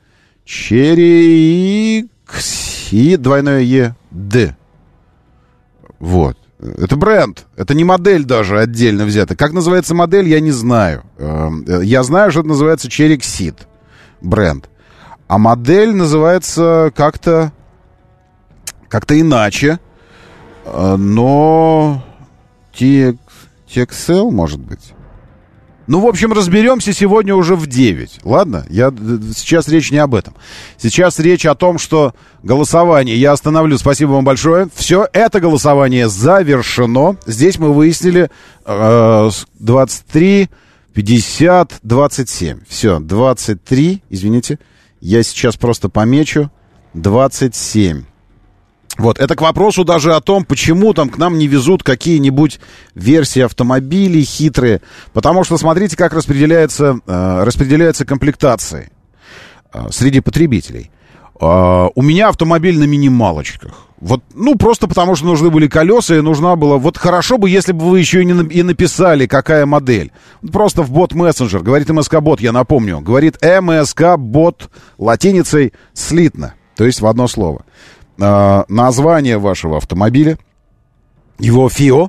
Черик-сид, двойное Е, Д. Вот. Это бренд. Это не модель даже отдельно взята. Как называется модель, я не знаю. Я знаю, что это называется Черик-сид. Бренд. А модель называется как-то... Как-то иначе. Но... Ти экс эл, может быть? Ну, в общем, разберемся сегодня уже в девять. Ладно? Я, сейчас речь не об этом. Сейчас речь о том, что голосование... Я остановлю. Спасибо вам большое. Все, это голосование завершено. Здесь мы выяснили э, двадцать три, пятьдесят, двадцать семь. Все, двадцать три, извините. Я сейчас просто помечу. двадцать семь. Вот, это к вопросу даже о том, почему там к нам не везут какие-нибудь версии автомобилей хитрые. Потому что смотрите, как распределяется, э, распределяется комплектация э, среди потребителей. Э, у меня автомобиль на минималочках. Вот, ну, просто потому что нужны были колеса, и нужна была... Вот хорошо бы, если бы вы еще и, не, и написали, какая модель. Просто в бот-мессенджер. Говорит эм эс ка-бот, я напомню. Говорит эм эс ка-бот латиницей слитно. То есть в одно слово. Э, название вашего автомобиля, его ФИО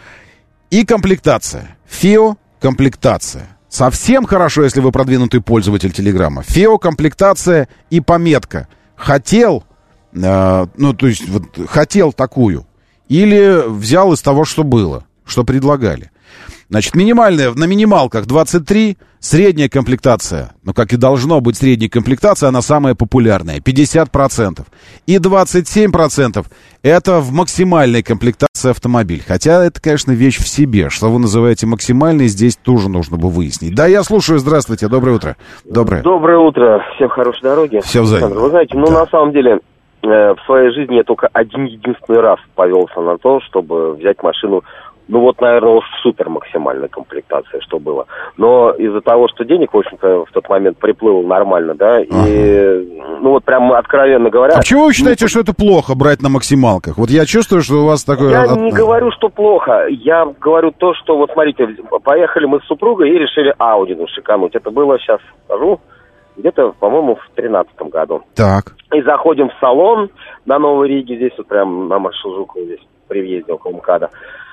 и комплектация. ФИО, комплектация. Совсем хорошо, если вы продвинутый пользователь Телеграма. ФИО, комплектация и пометка. Хотел, э, ну, то есть, вот, хотел такую. Или взял из того, что было, что предлагали. Значит, минимальная, на минималках двадцать три, средняя комплектация, ну, как и должно быть средняя комплектация, она самая популярная, пятьдесят процентов. И двадцать семь процентов это в максимальной комплектации автомобиль. Хотя это, конечно, вещь в себе. Что вы называете максимальной, здесь тоже нужно бы выяснить. Да, я слушаю, здравствуйте, доброе утро. Доброе. Доброе утро, всем хорошей дороги. Все взаимно. Вы знаете, ну, да. На самом деле, э, в своей жизни я только один единственный раз повелся на то, чтобы взять машину. Ну вот, наверное, уж супер максимальная комплектация, что было. Но из-за того, что денег, в общем-то, в тот момент приплыло нормально, да, и, ага. ну вот прям откровенно говоря... А почему вы считаете, ну, что это плохо брать на максималках? Вот я чувствую, что у вас такое... Я не говорю, что плохо. Я говорю то, что, вот смотрите, поехали мы с супругой и решили Ауди ну, шикануть. Это было, сейчас скажу, где-то, по-моему, в тринадцатом году. Так. И заходим в салон на Новой Риге, здесь вот прям на маршал Жукова, здесь при въезде около МКАДа.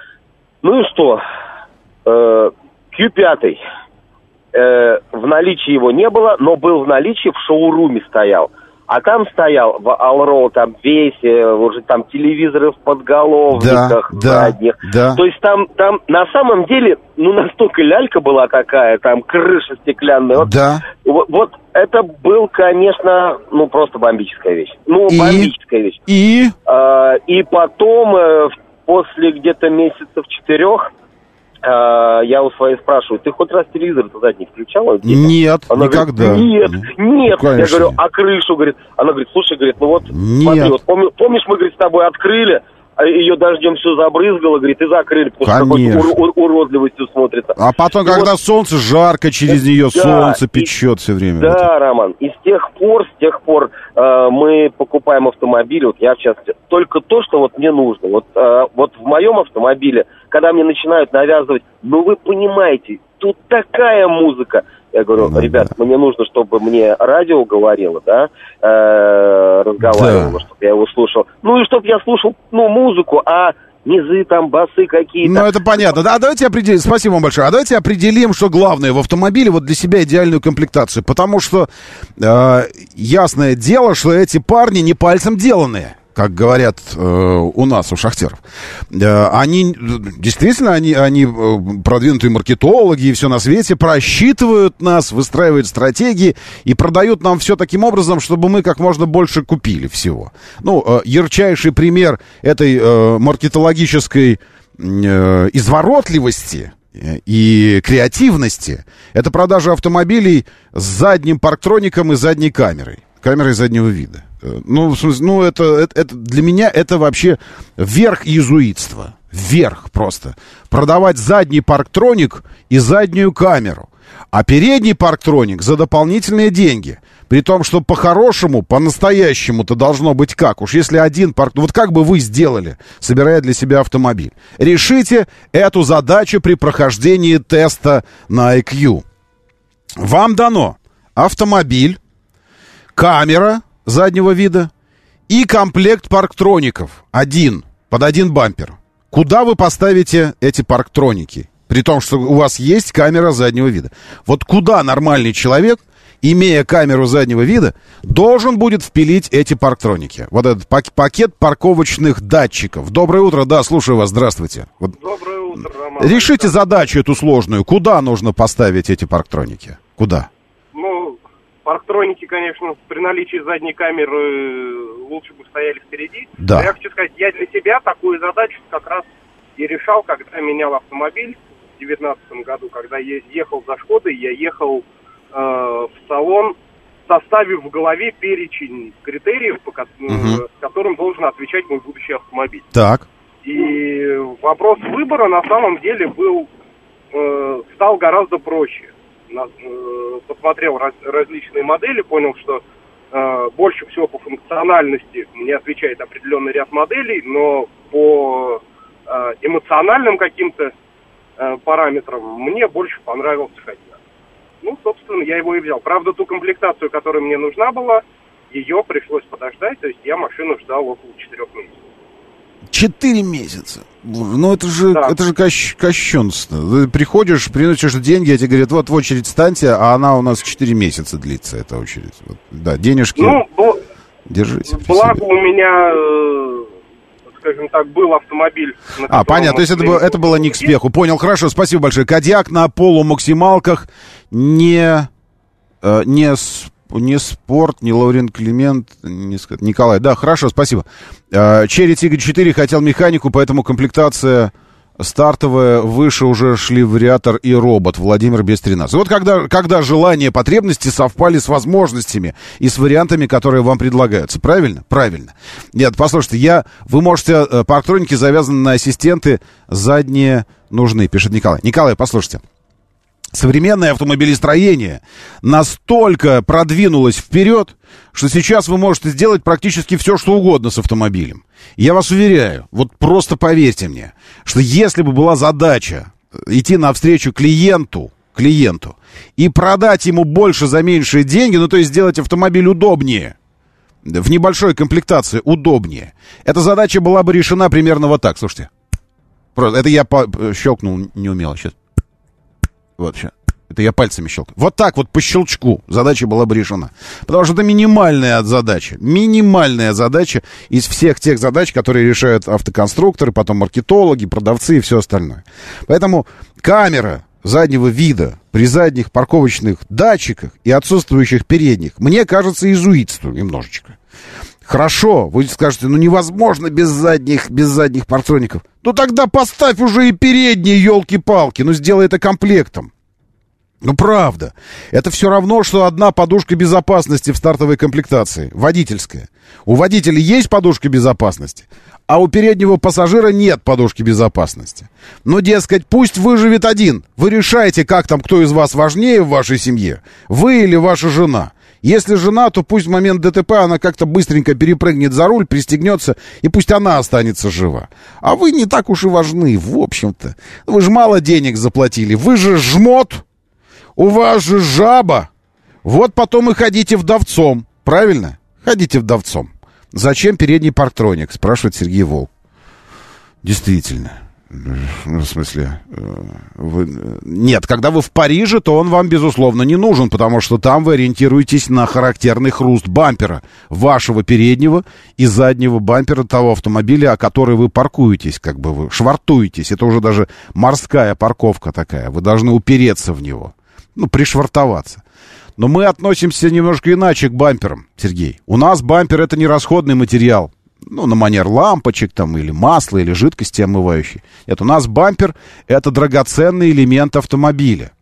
Ну и что? Э, кью пять. Э, в наличии его не было, но был в наличии, в шоуруме стоял. А там стоял в Allroad, там весь, э, уже там телевизоры в подголовниках, да, задних. Да, да. То есть там, там на самом деле, ну настолько лялька была такая, там крыша стеклянная. Вот, да. Вот, вот это был, конечно, ну просто бомбическая вещь. Ну, и? бомбическая вещь. И? Э, и потом... Э, После где-то месяцев четырех э, я у своей спрашиваю, ты хоть раз телевизор-то задний включала? Нет, она никогда. Говорит, нет, нет. Ну, я говорю, а крышу? Говорит, она говорит, слушай, говорит, ну вот, нет. смотри, вот, помни, помнишь, мы, говорит, с тобой открыли, ее дождем все забрызгало, говорит, и закрыли, потому Конечно. что какой-то ур- ур- уродливостью смотрится. А потом, и когда вот, солнце жарко, через нее да, солнце печет и, все время. Да, вот. Роман, и с тех пор, с тех пор э, мы покупаем автомобиль, вот я в частности, только то, что вот мне нужно. Вот, э, вот в моем автомобиле, когда мне начинают навязывать, ну вы понимаете, тут такая музыка. Я говорю, ну, ребят, да. мне нужно, чтобы мне радио говорило, да, э, разговаривало, да. чтобы я его слушал. Ну и чтобы я слушал, ну, музыку, а низы там, басы какие-то. Ну, это понятно. Да, давайте определим, спасибо вам большое. А давайте определим, что главное в автомобиле, вот для себя идеальную комплектацию. Потому что э, ясное дело, что эти парни не пальцем деланные. Как говорят э, у нас, у шахтеров. Э, они, действительно, они, они продвинутые маркетологи и все на свете, просчитывают нас, выстраивают стратегии и продают нам все таким образом, чтобы мы как можно больше купили всего. Ну, э, ярчайший пример этой э, маркетологической э, изворотливости и креативности — это продажа автомобилей с задним парктроником и задней камерой. Камерой заднего вида. Ну, в смысле, ну это, это, это для меня это вообще верх иезуитства. Верх просто. Продавать задний парктроник и заднюю камеру. А передний парктроник за дополнительные деньги. При том, что по-хорошему, по-настоящему-то должно быть как? Уж если один парк... Вот как бы вы сделали, собирая для себя автомобиль? Решите эту задачу при прохождении теста на ай кью. Вам дано автомобиль, камера заднего вида и комплект парктроников. Один, под один бампер. Куда вы поставите эти парктроники? При том, что у вас есть камера заднего вида. Вот куда нормальный человек, имея камеру заднего вида, должен будет впилить эти парктроники? Вот этот пак- пакет парковочных датчиков. Доброе утро, да, слушаю вас, здравствуйте. Вот. Доброе утро. утро, Роман. Решите задачу эту сложную. Куда нужно поставить эти парктроники? Куда? Ну, парктроники, конечно, при наличии задней камеры лучше бы стояли впереди. Да. Но я хочу сказать, я для себя такую задачу как раз и решал, когда менял автомобиль в две тысячи девятнадцатом году, когда я ехал за Шкодой, я ехал э, в салон, составив в голове перечень критериев, по ко- угу. которым должен отвечать мой будущий автомобиль. Так. И вопрос выбора на самом деле был э, стал гораздо проще. На, э, посмотрел раз, различные модели, понял, что э, больше всего по функциональности мне отвечает определенный ряд моделей, но по э, эмоциональным каким-то э, параметрам мне больше понравился Кадиллак. Ну, собственно, я его и взял. Правда, ту комплектацию, которая мне нужна была, ее пришлось подождать, то есть я машину ждал около четырех месяцев. Четыре месяца. Ну, это же, да. это же кощ, кощунство. Ты приходишь, приносишь деньги, а тебе говорят, вот в очередь станьте, а она у нас четыре месяца длится, эта очередь. Вот, да, денежки ну, бл... держите. Благо у меня, э, скажем так, был автомобиль. А, понятно, то есть это было, это было не к спеху. Понял, хорошо, спасибо большое. Кодиак на полумаксималках, не, э, не с... Не Спорт, не Лаурен Климент, не Николай. Да, хорошо, спасибо. Черри Тигр четыре хотел механику, поэтому комплектация стартовая, выше уже шли вариатор и робот. Владимир без тринадцать. Вот когда, когда желания, потребности совпали с возможностями и с вариантами, которые вам предлагаются. Правильно? Правильно. Нет, послушайте, я, вы можете, парктроники завязаны на ассистенты, задние нужны, пишет Николай. Николай, послушайте. Современное автомобилестроение настолько продвинулось вперед, что сейчас вы можете сделать практически все, что угодно с автомобилем. Я вас уверяю, вот просто поверьте мне, что если бы была задача идти навстречу клиенту, клиенту и продать ему больше за меньшие деньги, ну то есть сделать автомобиль удобнее, в небольшой комплектации удобнее, эта задача была бы решена примерно вот так, слушайте. Просто, это я по- щелкнул неумело сейчас. Вот сейчас. Это я пальцами щелкаю. Вот так вот по щелчку задача была бы решена. Потому что это минимальная задача. Минимальная задача из всех тех задач, которые решают автоконструкторы, потом маркетологи, продавцы и все остальное. Поэтому камера заднего вида при задних парковочных датчиках и отсутствующих передних, мне кажется, изуитством немножечко. Хорошо, вы скажете, ну невозможно без задних, без задних парктроников. Ну тогда поставь уже и передние, елки-палки, ну сделай это комплектом. Ну правда, это все равно, что одна подушка безопасности в стартовой комплектации, водительская. У водителя есть подушка безопасности, а у переднего пассажира нет подушки безопасности. Ну, дескать, пусть выживет один. Вы решаете, как там, кто из вас важнее в вашей семье, вы или ваша жена. Если жена, то пусть в момент ДТП она как-то быстренько перепрыгнет за руль, пристегнется, и пусть она останется жива. А вы не так уж и важны, в общем-то. Вы же мало денег заплатили, вы же жмот, у вас же жаба. Вот потом и ходите вдовцом, правильно? Ходите вдовцом. Зачем передний парктроник, спрашивает Сергей Волк. Действительно. Ну, в смысле, вы... нет, когда вы в Париже, то он вам, безусловно, не нужен, потому что там вы ориентируетесь на характерный хруст бампера вашего переднего и заднего бампера того автомобиля, о который вы паркуетесь, как бы вы швартуетесь. Это уже даже морская парковка такая, вы должны упереться в него, ну, пришвартоваться. Но мы относимся немножко иначе к бамперам, Сергей. У нас бампер — это не расходный материал. Ну, на манер лампочек там, или масла, или жидкости омывающей. Это у нас бампер — это драгоценный элемент автомобиля.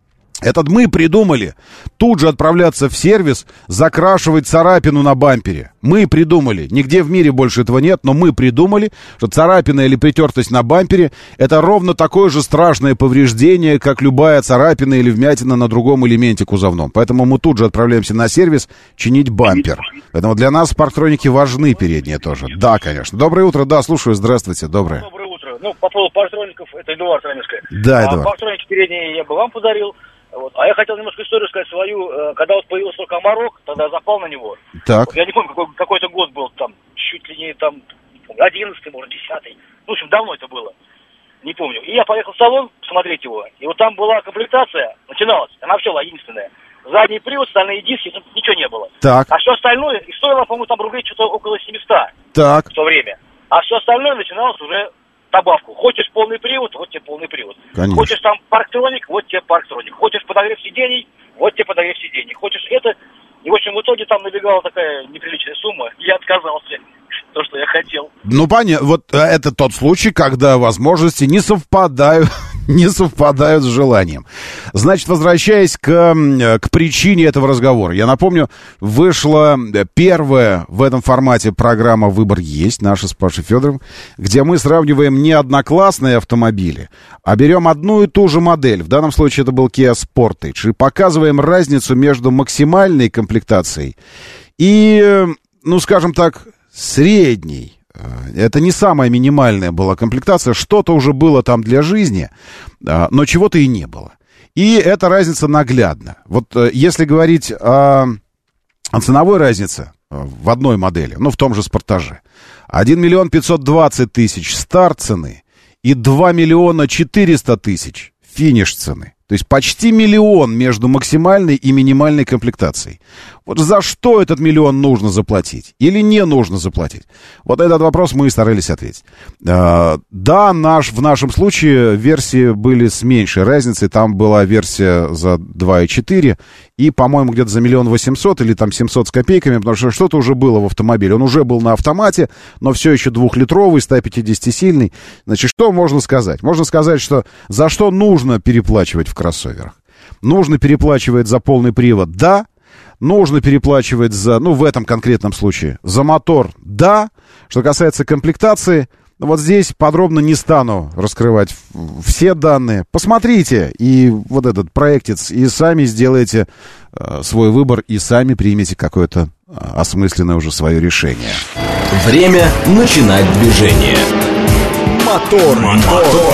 Этот мы придумали тут же отправляться в сервис, закрашивать царапину на бампере. Мы придумали. Нигде в мире больше этого нет, но мы придумали, что царапина или притертость на бампере — это ровно такое же страшное повреждение, как любая царапина или вмятина на другом элементе кузовном. Поэтому мы тут же отправляемся на сервис чинить бампер. Поэтому для нас парктроники важны передние тоже. Да, конечно. Доброе утро. Да, слушаю. Здравствуйте. Доброе. Доброе утро. Ну, по поводу парктроников, это Эдуард Раминская. Да, Эдуард. А, парктроники передние я бы вам подарил. Вот. А я хотел немножко историю сказать свою. Когда вот появился только Амарок, тогда я запал на него. Так. Вот, я не помню, какой, какой-то год был там, чуть ли не там, одиннадцатый, может, десятый. Ну, в общем, давно это было. Не помню. И я поехал в салон посмотреть его. И вот там была комплектация, начиналась, она вообще была единственная. Задний привод, остальные диски, ну, ничего не было. Так. А все остальное, и стоило, по-моему, там рублей что-то около семьсот так. в то время. А все остальное начиналось уже добавку. Хочешь полный привод, вот тебе полный привод. Конечно. Хочешь там парктроник, вот тебе парктроник. Хочешь подогрев сидений, вот тебе подогрев сидений. Хочешь это... И, в общем, в итоге там набегала такая неприличная сумма. Я отказался. То, что я хотел. Ну, понятно. Вот это тот случай, когда возможности не совпадают, не совпадают с желанием. Значит, возвращаясь к, к причине этого разговора. Я напомню, вышла первая в этом формате программа «Выбор есть», наша с Пашей Федоровым, где мы сравниваем не одноклассные автомобили, а берем одну и ту же модель. В данном случае это был Kia Sportage. И показываем разницу между максимальной комплектацией и, ну, скажем так, средней. Это не самая минимальная была комплектация. Что-то уже было там для жизни, но чего-то и не было. И эта разница наглядна. Вот если говорить о, о ценовой разнице в одной модели, ну, в том же «Спортаже», один миллион пятьсот двадцать тысяч старт цены и два миллиона четыреста тысяч финиш цены. То есть почти миллион между максимальной и минимальной комплектацией. Вот за что этот миллион нужно заплатить? Или не нужно заплатить? Вот этот вопрос мы и старались ответить. Да, наш, в нашем случае версии были с меньшей разницей. Там была версия за два и четыре. И, по-моему, где-то за миллион восемьсот или там семьсот с копейками, потому что что-то уже было в автомобиле. Он уже был на автомате, но все еще двухлитровый, сто пятидесятисильный. Значит, что можно сказать? Можно сказать, что за что нужно переплачивать в кроссоверах? Нужно переплачивать за полный привод? Да. Нужно переплачивать за, ну, в этом конкретном случае, за мотор? Да. Что касается комплектации, вот здесь подробно не стану раскрывать все данные. Посмотрите и вот этот проектец, и сами сделайте э, свой выбор, и сами примите какое-то э, осмысленное уже свое решение. Время начинать движение. Мотор, мотор.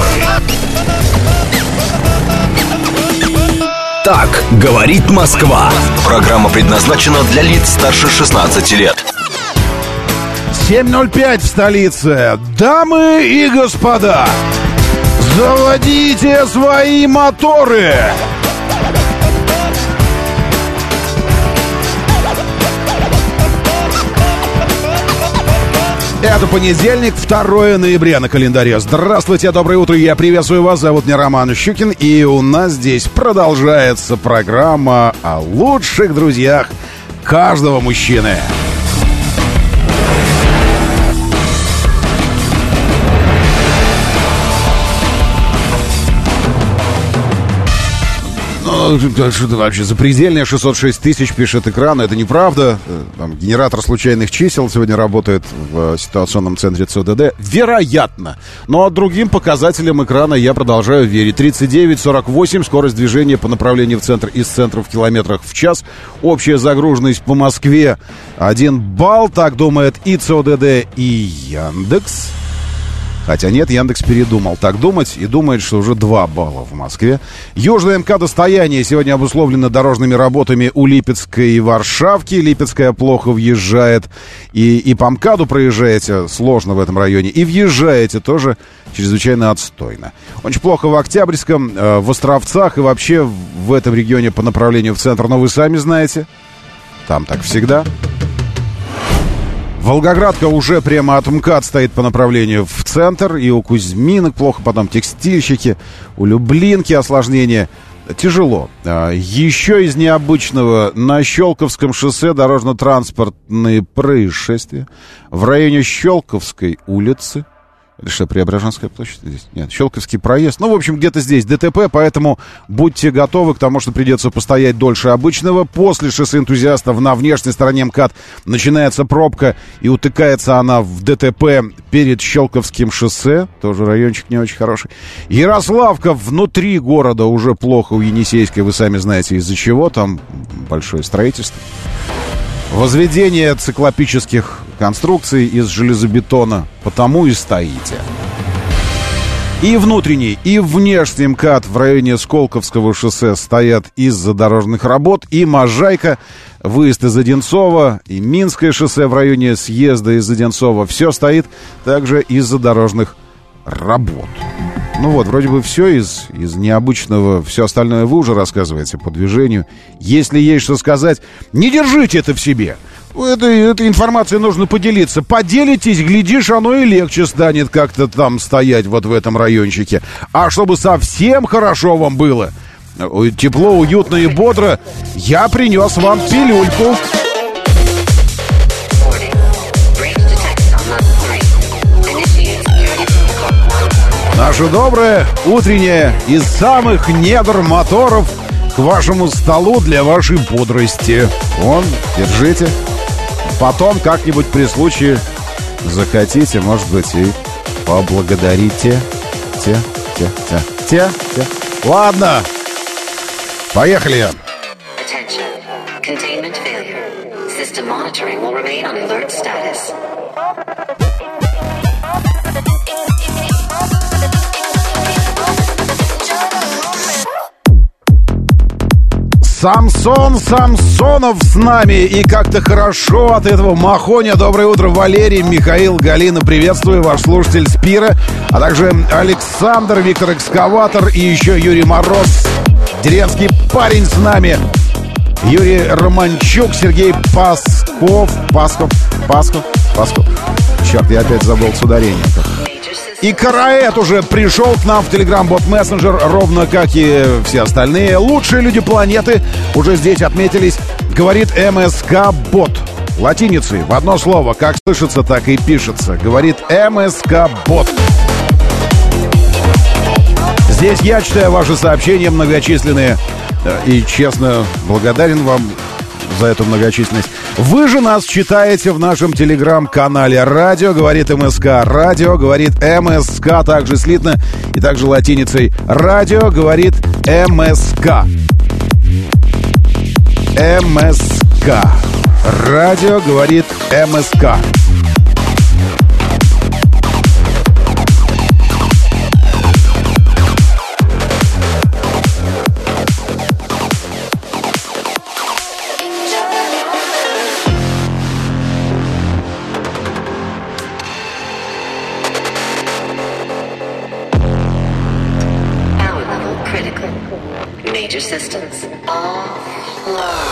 Так говорит Москва. Программа предназначена для лиц старше шестнадцати лет. семь ноль пять в столице. Дамы и господа, заводите свои моторы. Это понедельник, второе ноября на календаре. Здравствуйте, доброе утро, я приветствую вас. Зовут меня Роман Щукин, и у нас здесь продолжается программа о лучших друзьях каждого мужчины. Что-то вообще запредельное, шестьсот шесть тысяч пишет экран, это неправда. Там генератор случайных чисел сегодня работает в ситуационном центре ЦОДД. Вероятно. Но другим показателям экрана я продолжаю верить. тридцать девять сорок восемь, скорость движения по направлению в центр из центра в километрах в час. Общая загруженность по Москве один балл, так думает и ЦОДД, и Яндекс. Хотя нет, Яндекс передумал так думать и думает, что уже два балла в Москве. Южное МКАД-стояние сегодня обусловлено дорожными работами у Липецкой и Варшавки. Липецкая плохо въезжает. И, и по МКАДу проезжаете сложно в этом районе. И въезжаете тоже чрезвычайно отстойно. Очень плохо в Октябрьском, э, в Островцах и вообще в этом регионе по направлению в центр. Но вы сами знаете, там так всегда. Волгоградка уже прямо от МКАД стоит по направлению в центр. И у Кузьминок плохо, потом текстильщики, у Люблинки осложнения. Тяжело. Еще из необычного: на Щелковском шоссе дорожно-транспортные происшествия. В районе Щелковской улицы. Это что, Преображенская площадь здесь? Нет, Щелковский проезд. Ну, в общем, где-то здесь ДТП, поэтому будьте готовы к тому, что придется постоять дольше обычного. После шоссе Энтузиастов на внешней стороне МКАД начинается пробка, и утыкается она в ДТП перед Щелковским шоссе. Тоже райончик не очень хороший. Ярославка внутри города уже плохо у Енисейской, вы сами знаете из-за чего. Там большое строительство. Возведение циклопических конструкций из железобетона, потому и стоите. И внутренний, и внешний МКАД в районе Сколковского шоссе стоят из-за дорожных работ. И Можайка, выезд из Одинцова, и Минское шоссе в районе съезда из Одинцова. Все стоит также из-за дорожных работ. Ну вот, вроде бы все из, из необычного. Все остальное вы уже рассказываете по движению. Если есть что сказать, не держите это в себе. Этой, этой информацией нужно поделиться. Поделитесь, глядишь, оно и легче станет как-то там стоять вот в этом райончике. А чтобы совсем хорошо вам было, тепло, уютно и бодро, я принес вам пилюльку. Наше доброе, утреннее, из самых недр моторов к вашему столу для вашей бодрости. Вон, держите. Потом как-нибудь при случае захотите, может быть, и поблагодарите. Те, те, те, те, те. Ладно, поехали. Самсон Самсонов с нами. И как-то хорошо от этого. Махоня, доброе утро. Валерий, Михаил, Галина, приветствую. Ваш слушатель Спира. А также Александр, Виктор Экскаватор. И еще Юрий Мороз, деревенский парень с нами. Юрий Романчук, Сергей Пасков. Пасков, Пасков, Пасков. Черт, я опять забыл с ударением. И Караэт уже пришел к нам в Telegram-бот мессенджер, ровно как и все остальные. Лучшие люди планеты уже здесь отметились. Говорит МСК-бот. Латиницей в одно слово. Как слышится, так и пишется. Говорит МСК-бот. Здесь я читаю ваши сообщения многочисленные. И, честно, благодарен вам за эту многочисленность. Вы же нас читаете в нашем телеграм-канале. Радио говорит МСК. Радио говорит МСК. Также слитно и также латиницей. Радио говорит МСК. МСК. Радио говорит МСК. Major systems offline.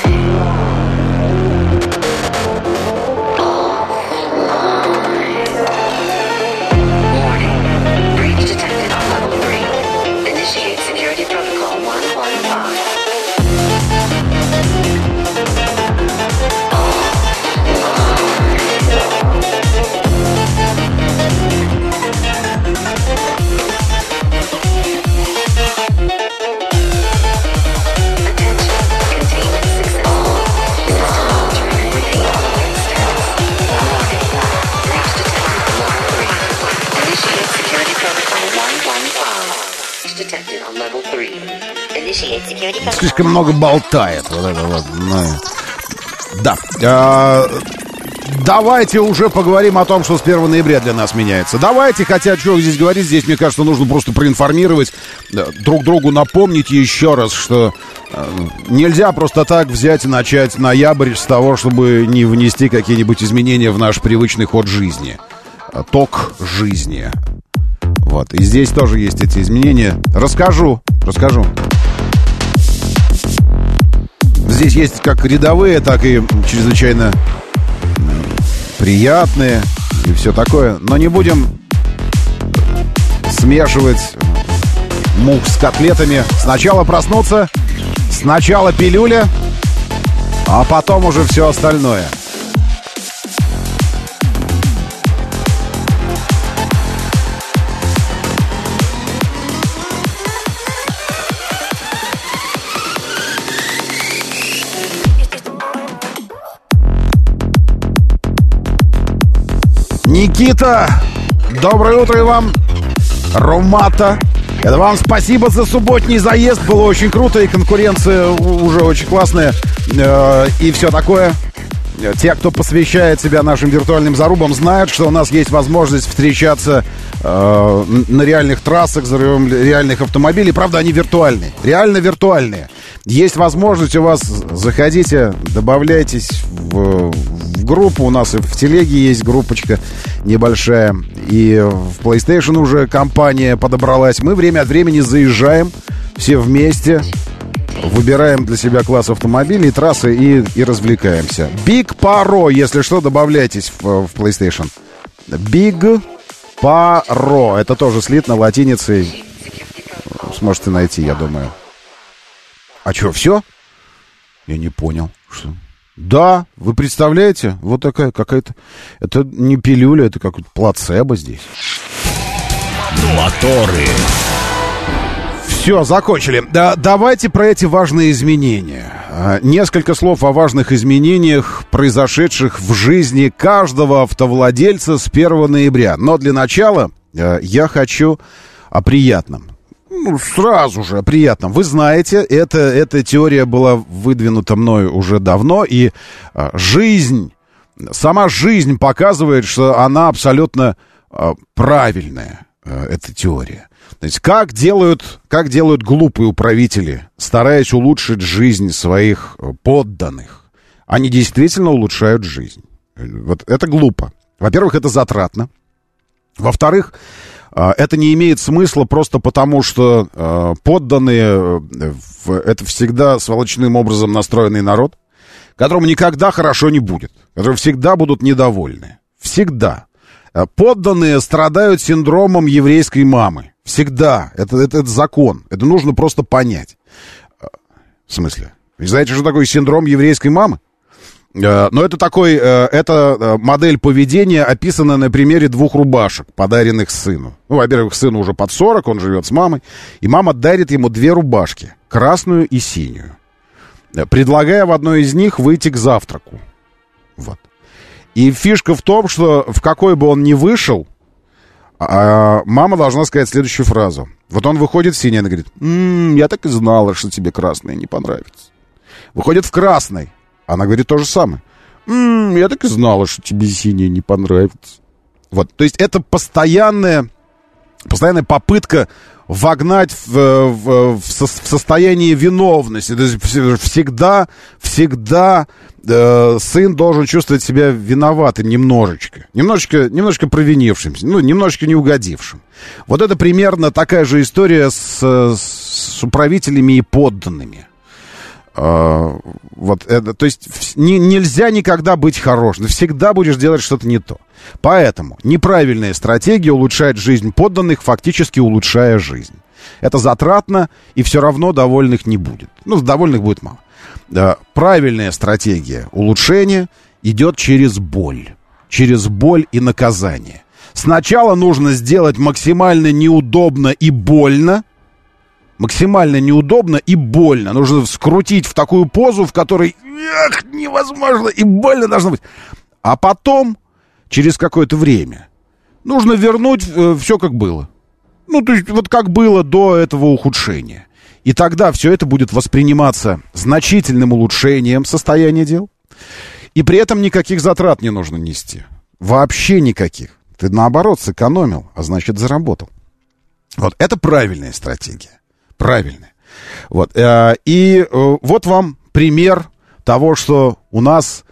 Слишком много болтает. Вот это вот. Ну, да. А, давайте уже поговорим о том, что с первого ноября для нас меняется. Давайте, хотя что здесь говорить, здесь, мне кажется, нужно просто проинформировать, друг другу напомнить еще раз, что нельзя просто так взять и начать ноябрь с того, чтобы не внести какие-нибудь изменения в наш привычный ход жизни. Ток жизни. Вот. И здесь тоже есть эти изменения. Расскажу, расскажу. Здесь есть как рядовые, так и чрезвычайно приятные и все такое. Но не будем смешивать мук с котлетами. Сначала проснуться, сначала пилюля, а потом уже все остальное. Никита, доброе утро и вам. Ромата, это вам спасибо за субботний заезд. Было очень круто, и конкуренция уже очень классная, э, и все такое. Те, кто посвящает себя нашим виртуальным зарубам, знают, что у нас есть возможность встречаться э, на реальных трассах, за рулем реальных автомобилей. Правда, они виртуальные, реально виртуальные. Есть возможность у вас, заходите, добавляйтесь в, в группу. У нас и в телеге есть группочка небольшая, и в PlayStation уже компания подобралась. Мы время от времени заезжаем все вместе выбираем для себя класс автомобилей, трассы и, и развлекаемся. Big Paro, если что, добавляйтесь в, в PlayStation. Big Paro. Это тоже слитно латиницей. Сможете найти, я думаю. А что, все? Я не понял. Что? Да, вы представляете? Вот такая какая-то... Это не пилюля, это какой-то плацебо здесь. Моторы. Все, закончили. Да, давайте про эти важные изменения. Несколько слов о важных изменениях, произошедших в жизни каждого автовладельца с первого ноября. Но для начала я хочу о приятном. Ну, сразу же о приятном. Вы знаете, это, эта теория была выдвинута мною уже давно, и жизнь, сама жизнь показывает, что она абсолютно правильная, эта теория. То есть как делают, как делают глупые управители, стараясь улучшить жизнь своих подданных. Они действительно улучшают жизнь. Вот это глупо. Во-первых, это затратно. Во-вторых, это не имеет смысла просто потому, что подданные — это всегда сволочным образом настроенный народ, которому никогда хорошо не будет, которые всегда будут недовольны. Всегда. Подданные страдают синдромом еврейской мамы. Всегда. Это, это, это закон. Это нужно просто понять. В смысле? Вы знаете, что такое синдром еврейской мамы? Но это такой, это модель поведения, описанная на примере двух рубашек, подаренных сыну. Ну, во-первых, сыну уже под сорок, он живет с мамой. И мама дарит ему две рубашки, красную и синюю, предлагая в одной из них выйти к завтраку. Вот. И фишка в том, что в какой бы он ни вышел, мама должна сказать следующую фразу. Вот он выходит в синий, она говорит: «М-м, я так и знала, что тебе красное не понравится». Выходит в красный, она говорит то же самое. «М-м, я так и знала, что тебе синее не понравится». Вот, то есть это постоянная, постоянная попытка вогнать в, в, в, со, в состояние виновности. То есть всегда, всегда э, сын должен чувствовать себя виноватым немножечко. Немножечко, немножечко провинившимся, ну, немножечко не угодившим. Вот это примерно такая же история с, с управителями и подданными. Э, вот это, то есть не, нельзя никогда быть хорошим. Всегда будешь делать что-то не то. Поэтому неправильная стратегия улучшает жизнь подданных, фактически улучшая жизнь. Это затратно, и все равно довольных не будет. Ну, довольных будет мало. Да, правильная стратегия улучшения идет через боль. Через боль и наказание. Сначала нужно сделать максимально неудобно и больно. Максимально неудобно и больно. Нужно скрутить в такую позу, в которой эх, невозможно и больно должно быть. А потом... через какое-то время нужно вернуть э, все как было. Ну, то есть вот как было до этого ухудшения. И тогда все это будет восприниматься значительным улучшением состояния дел. И при этом никаких затрат не нужно нести. Вообще никаких. Ты, наоборот, сэкономил, а значит, заработал. Вот, это правильная стратегия. Правильная. Вот, э, и э, вот вам пример того, что у нас...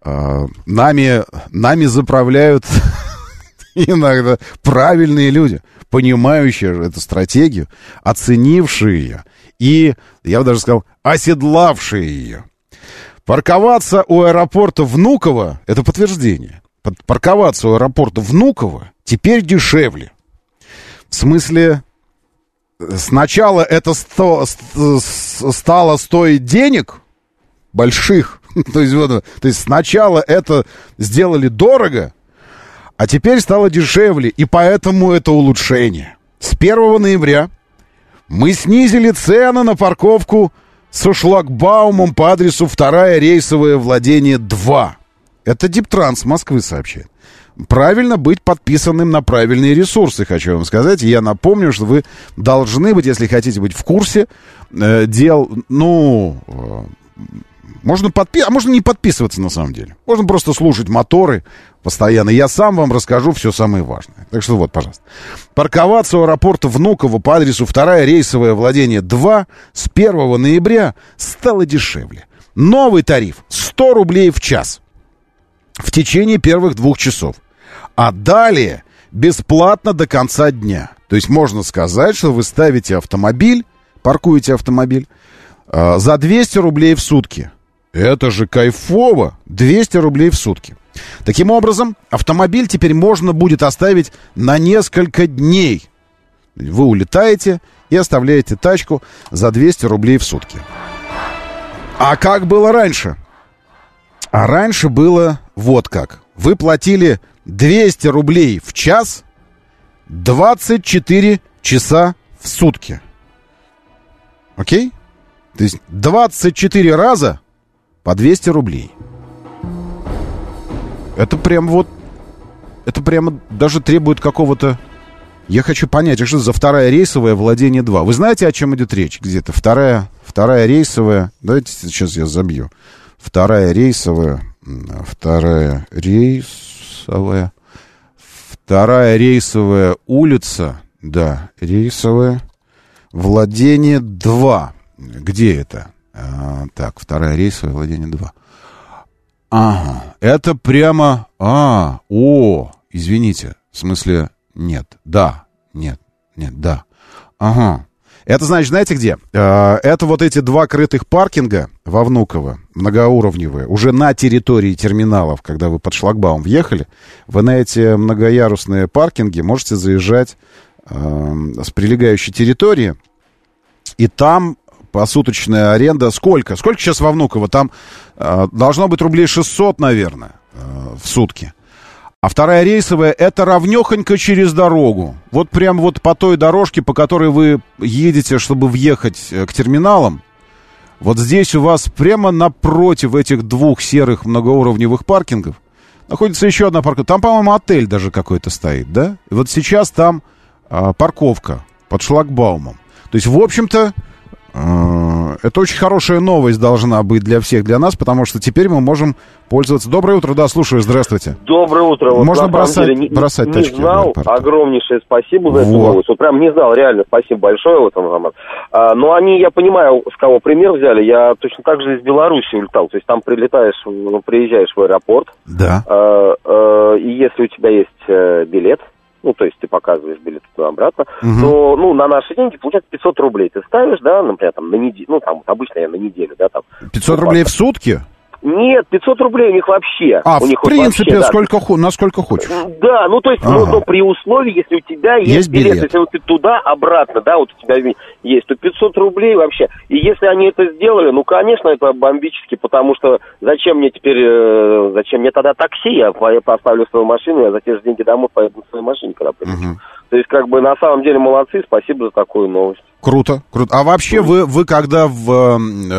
Нами, нами заправляют иногда правильные люди, понимающие эту стратегию, оценившие ее и, я бы даже сказал, оседлавшие ее. Парковаться у аэропорта Внуково — это подтверждение. Парковаться у аэропорта Внуково теперь дешевле. В смысле, сначала это сто, стало стоить денег больших. То есть, вот, то есть сначала это сделали дорого, а теперь стало дешевле, и поэтому это улучшение. С первого ноября мы снизили цены на парковку со шлагбаумом по адресу второе рейсовое владение два. Это Диптранс Москвы сообщает. Правильно быть подписанным на правильные ресурсы, хочу вам сказать. И я напомню, что вы должны быть, если хотите быть в курсе э, дел, ну... Э, Можно подписываться, а можно не подписываться на самом деле. Можно просто слушать моторы постоянно. Я сам вам расскажу все самое важное. Так что вот, пожалуйста. Парковаться у аэропорта Внуково по адресу второе рейсовое владение два с первого ноября стало дешевле. Новый тариф сто рублей в час в течение первых двух часов. А далее бесплатно до конца дня. То есть можно сказать, что вы ставите автомобиль, паркуете автомобиль, э, за двести рублей в сутки. Это же кайфово! двести рублей в сутки. Таким образом, автомобиль теперь можно будет оставить на несколько дней. Вы улетаете и оставляете тачку за двести рублей в сутки. А как было раньше? А раньше было вот как. Вы платили двести рублей в час, двадцать четыре часа в сутки. Окей? То есть двадцать четыре раза по двести рублей. Это прям вот... Это прямо даже требует какого-то... Я хочу понять, а что за вторая рейсовая владение два? Вы знаете, о чем идет речь? Где-то вторая, вторая рейсовая... Давайте сейчас я забью. Вторая рейсовая... Вторая рейсовая... Вторая рейсовая улица... Да, рейсовая... Владение два. Где это? А, так, вторая рейсовая, владение два. Ага, это прямо... А, о, извините, в смысле... Нет, да, нет, нет, да. Ага. Это, значит, знаете где? Э, это вот эти два крытых паркинга во Внуково, многоуровневые, уже на территории терминалов, когда вы под шлагбаум въехали, вы на эти многоярусные паркинги можете заезжать э, с прилегающей территории, и там посуточная аренда сколько? Сколько сейчас во Внуково? Там э, должно быть рублей шестьсот, наверное, э, в сутки. А вторая рейсовая — это равнёхонько через дорогу. Вот прям вот по той дорожке, по которой вы едете, чтобы въехать к терминалам. Вот здесь у вас прямо напротив этих двух серых многоуровневых паркингов находится еще одна парковка. Там, по-моему, отель даже какой-то стоит, да? И вот сейчас там а, парковка под шлагбаумом. То есть, в общем-то, а, это очень хорошая новость должна быть для всех, для нас, потому что теперь мы можем пользоваться. Доброе утро, да, слушаю, здравствуйте. Доброе утро. Вот можно бросать, деле, не, бросать не тачки. знал, огромнейшее спасибо за эту вот. новость. Вот прям не знал, реально, спасибо большое. Вот, а, но они, я понимаю, с кого пример взяли. Я точно так же из Беларуси улетал. То есть там прилетаешь, ну, приезжаешь в аэропорт. Да. А, а, и если у тебя есть а, билет, ну, то есть ты показываешь билет туда-обратно, угу. то, ну, на наши деньги получается пятьсот рублей. Ты ставишь, да, например, там, на неделю, ну, там, обычно я на неделю, да, там. пятьсот рублей в сутки? Нет, пятьсот рублей у них вообще. А, у в них принципе, вообще, сколько, да. насколько хочешь. Да, ну, то есть, ага. ну, но при условии, если у тебя есть, есть билет, билет, если вот ты туда-обратно, да, вот у тебя есть, то пятьсот рублей вообще. И если они это сделали, ну, конечно, это бомбически, потому что зачем мне теперь, э, зачем мне тогда такси, я поставлю свою машину, я за те же деньги домой поеду на своей машине, когда прилечу. Угу. То есть, как бы, на самом деле, молодцы, спасибо за такую новость. Круто, круто. А вообще вы, вы когда в,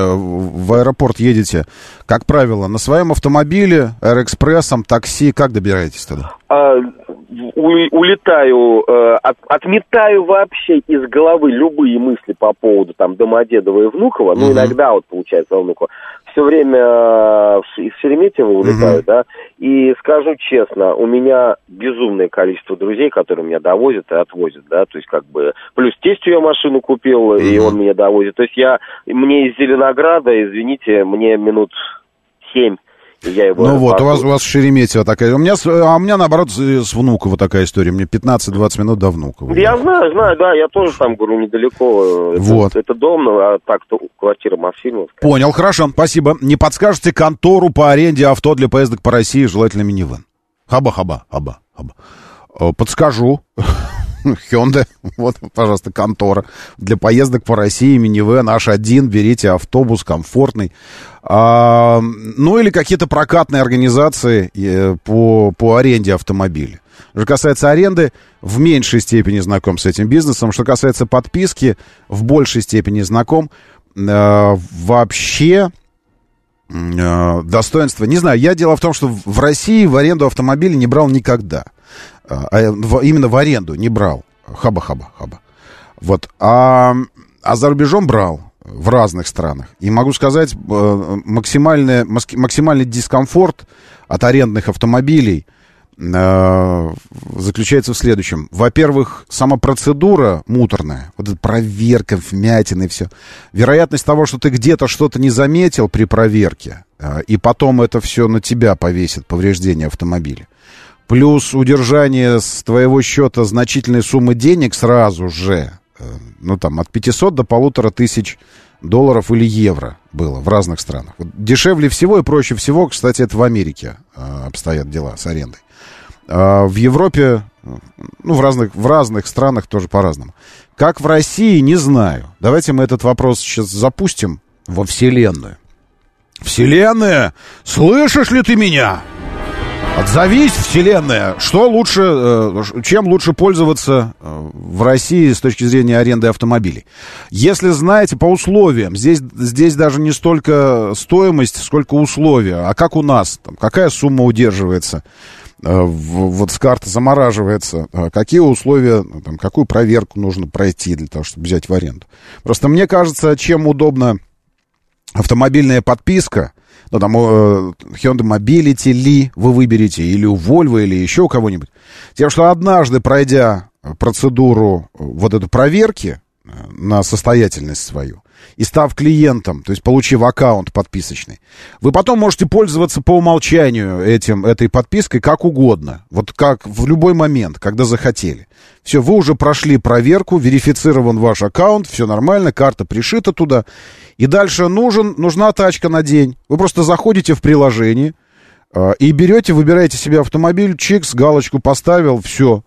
в аэропорт едете, как правило, на своем автомобиле, аэроэкспрессом, такси, как добираетесь тогда? А, у, улетаю, э, от, отметаю вообще из головы любые мысли по поводу там Домодедово и Внуково, uh-huh. ну иногда вот получается Внуково, все время э, из Шереметьево улетаю, uh-huh. да, и скажу честно, у меня безумное количество друзей, которые меня довозят и отвозят, да, то есть как бы, плюс тестю я машину купил, uh-huh. и он меня довозит, то есть я, мне из Зеленограда, извините, мне минут семь. Я его ну вот, у вас, у вас Шереметьево такая. У меня, а у меня, наоборот, с Внуково такая история. Мне пятнадцать-двадцать минут до Внуково. Я знаю, знаю, да, я тоже там, говорю, недалеко. Вот. Это, это дом, а так-то квартира Мосфильмовская. Понял, хорошо, спасибо. Не подскажете контору по аренде авто для поездок по России, желательно минивэн? Хаба-хаба, хаба, хаба. Подскажу. Hyundai, вот, пожалуйста, контора для поездок по России, минивэн аш один, берите автобус комфортный. А, ну, или какие-то прокатные организации по, по аренде автомобиля. Что касается аренды, в меньшей степени знаком с этим бизнесом. Что касается подписки, в большей степени знаком. А, вообще... достоинство. Не знаю, я дело в том, что в России в аренду автомобиля не брал никогда. А, именно в аренду не брал. Хаба-хаба, хаба. Вот. А, а за рубежом брал в разных странах. И могу сказать, максимальный, максимальный дискомфорт от арендных автомобилей э, заключается в следующем. Во-первых, сама процедура муторная. Вот эта проверка, вмятины и все. Вероятность того, что ты где-то что-то не заметил при проверке, э, и потом это все на тебя повесит, повреждение автомобиля. Плюс удержание с твоего счета значительной суммы денег сразу же, ну, там, от пятисот до полутора тысяч долларов или евро было в разных странах. Вот дешевле всего и проще всего, кстати, это в Америке э, обстоят дела с арендой. А в Европе, ну, в разных, в разных странах тоже по-разному. Как в России, не знаю. Давайте мы этот вопрос сейчас запустим во Вселенную. Вселенная, слышишь ли ты меня? Отзовись, Вселенная. Что лучше, чем лучше пользоваться в России с точки зрения аренды автомобилей? Если знаете, по условиям, здесь, здесь даже не столько стоимость, сколько условия. А как у нас? Там, какая сумма удерживается? Вот с карты замораживается. Какие условия, там, какую проверку нужно пройти для того, чтобы взять в аренду? Просто мне кажется, чем удобна автомобильная подписка, ну, там, Hyundai Mobility ли вы выберете, или у Volvo, или еще у кого-нибудь, тем, что однажды, пройдя процедуру вот этой проверки на состоятельность свою, и став клиентом, то есть получив аккаунт подписочный, вы потом можете пользоваться по умолчанию этим, этой подпиской как угодно. Вот как в любой момент, когда захотели. Все, вы уже прошли проверку, верифицирован ваш аккаунт, все нормально, карта пришита туда. И дальше нужен, нужна тачка на день. Вы просто заходите в приложение э, и берете, выбираете себе автомобиль, чикс, галочку поставил, все.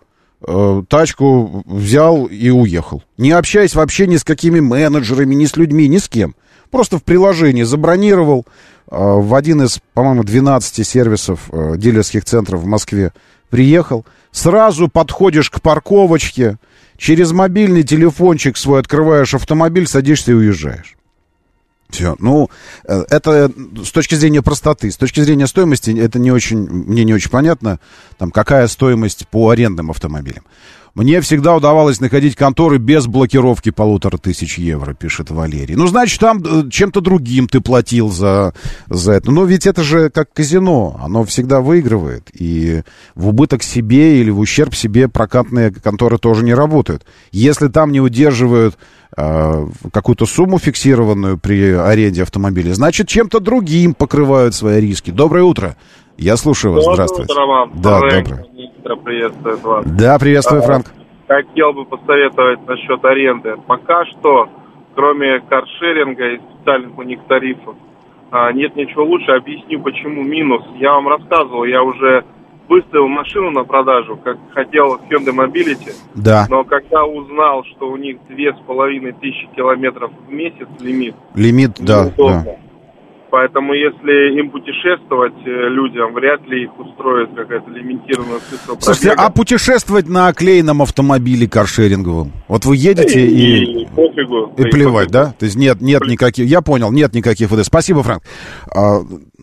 Тачку взял и уехал. Не общаясь вообще ни с какими менеджерами, ни с людьми, ни с кем. Просто в приложении забронировал в один из, по-моему, двенадцати сервисов дилерских центров в Москве. Приехал. Сразу подходишь к парковочке, через мобильный телефончик свой открываешь автомобиль, садишься и уезжаешь. Все. Ну, это с точки зрения простоты. С точки зрения стоимости, это не очень, мне не очень понятно, там, какая стоимость по арендным автомобилям. Мне всегда удавалось находить конторы без блокировки полутора тысяч евро, пишет Валерий. Ну, значит, там чем-то другим ты платил за, за это. Но ведь это же как казино, оно всегда выигрывает. И в убыток себе или в ущерб себе прокатные конторы тоже не работают. Если там не удерживают э, какую-то сумму фиксированную при аренде автомобиля, значит, чем-то другим покрывают свои риски. Доброе утро. Я слушаю вас. Доброе Здравствуйте. Утро вам. Да, Фрэнк, доброе. Приветствует вас. Да, приветствую, Франк. Хотел бы посоветовать насчет аренды. Пока что, кроме каршеринга и специальных у них тарифов, нет ничего лучше. Объясню, почему минус. Я вам рассказывал, я уже выставил машину на продажу, как хотел Hyundai Mobility. Да. Но когда узнал, что у них две с половиной тысячи километров в месяц лимит. Лимит, да, да. Поэтому, если им путешествовать людям, вряд ли их устроит какая-то лимитированная цифра пробега. Слушайте, а путешествовать на оклеенном автомобиле каршеринговом? Вот вы едете и... И, пофигу, и плевать, да? То есть нет, нет никаких... Я понял, нет никаких ВД. Спасибо, Франк. А,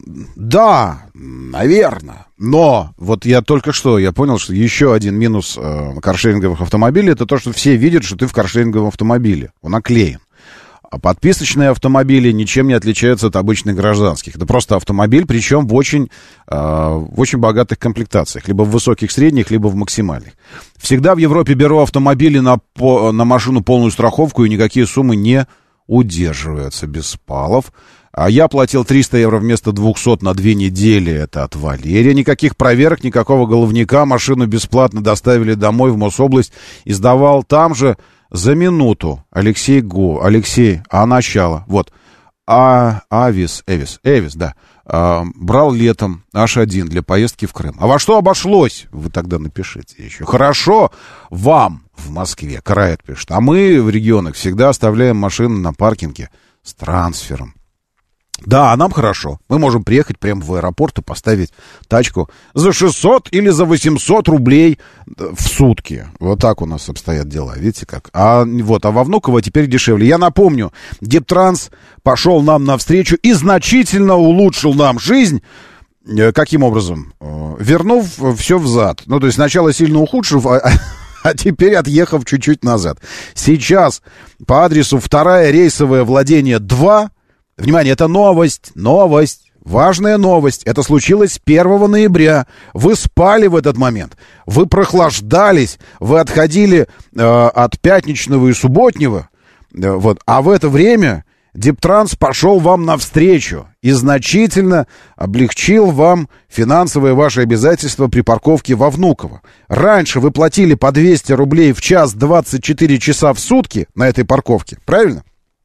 да, наверное. Но вот я только что, я понял, что еще один минус э, каршеринговых автомобилей, это то, что все видят, что ты в каршеринговом автомобиле. Он оклеен. А подписочные автомобили ничем не отличаются от обычных гражданских. Это просто автомобиль, причем в очень, э, в очень богатых комплектациях. Либо в высоких, средних, либо в максимальных. Всегда в Европе беру автомобили на, по, на машину полную страховку, и никакие суммы не удерживаются без спалов. А я платил триста евро вместо двухсот на две недели. Это от Валерия. Никаких проверок, никакого головника. Машину бесплатно доставили домой в Мособласть. И сдавал там же... За минуту. Алексей Го. Алексей, а начало? Вот. А, Авис, Эвис, Эвис, да. А, брал летом аш один для поездки в Крым. А во что обошлось? Вы тогда напишите еще. Хорошо вам в Москве. Карает пишет. А мы в регионах всегда оставляем машины на паркинге с трансфером. Да, а нам хорошо. Мы можем приехать прямо в аэропорт и поставить тачку за шестьсот или за восемьсот рублей в сутки. Вот так у нас обстоят дела. Видите как? А, вот, а во Внуково теперь дешевле. Я напомню, Дептранс пошел нам навстречу и значительно улучшил нам жизнь. Каким образом? Вернув все взад. Ну, то есть сначала сильно ухудшив, а... а теперь отъехав чуть-чуть назад. Сейчас по адресу вторая рейсовая владение два. Внимание, это новость, новость, важная новость. Это случилось первого ноября. Вы спали в этот момент, вы прохлаждались, вы отходили э, от пятничного и субботнего. Э, вот. А в это время Диптранс пошел вам навстречу и значительно облегчил вам финансовые ваши обязательства при парковке во Внуково. Раньше вы платили по двести рублей в час двадцать четыре часа в сутки на этой парковке, правильно?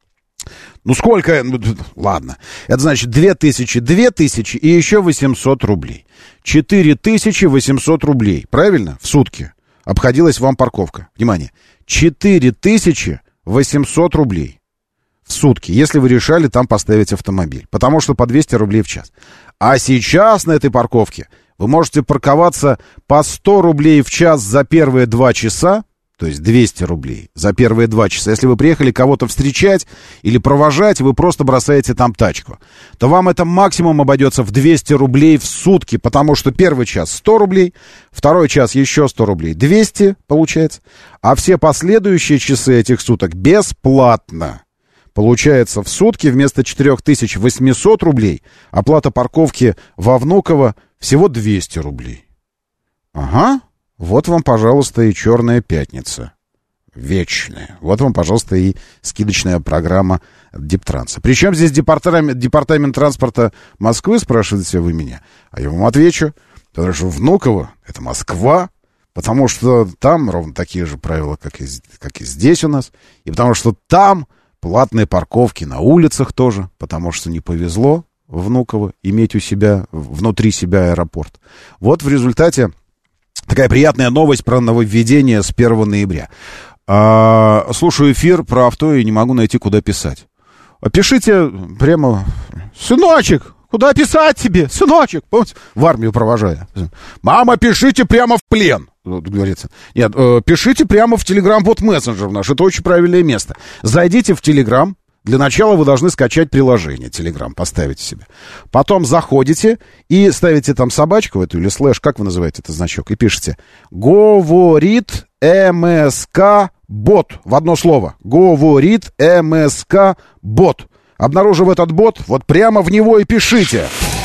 Ну, сколько? Ладно. Это значит две тысячи, две тысячи и еще восемьсот рублей. четыре тысячи восемьсот рублей, правильно? В сутки обходилась вам парковка. Внимание. четыре тысячи восемьсот рублей в сутки, если вы решали там поставить автомобиль. Потому что по двести рублей в час. А сейчас на этой парковке вы можете парковаться по сто рублей в час за первые два часа. То есть двести рублей за первые два часа. Если вы приехали кого-то встречать или провожать, вы просто бросаете там тачку, то вам это максимум обойдется в двести рублей в сутки, потому что первый час сто рублей, второй час еще сто рублей, двести получается, а все последующие часы этих суток бесплатно. Получается в сутки вместо четыре тысячи восемьсот рублей оплата парковки во Внуково всего двести рублей. Ага. Вот вам, пожалуйста, и «Черная пятница». Вечная. Вот вам, пожалуйста, и скидочная программа Диптранса. Причем здесь департамент, департамент транспорта Москвы, спрашиваете вы меня? А я вам отвечу. Потому что Внуково — это Москва. Потому что там ровно такие же правила, как и, как и здесь у нас. И потому что там платные парковки на улицах тоже. Потому что не повезло Внуково иметь у себя, внутри себя аэропорт. Вот в результате такая приятная новость про нововведение с первого ноября. А, слушаю эфир про авто и не могу найти, куда писать. Пишите прямо... Сыночек, куда писать тебе? Сыночек, помните, в армию провожая. Мама, пишите прямо в плен. Вот, говорится. Нет, пишите прямо в Telegram-бот мессенджер наш. Это очень правильное место. Зайдите в Telegram. Для начала вы должны скачать приложение Telegram, поставите себе. Потом заходите и ставите там собачку эту или слэш, как вы называете этот значок, и пишите «Говорит МСК бот». В одно слово. «Говорит МСК бот». Обнаружив этот бот, вот прямо в него и пишите.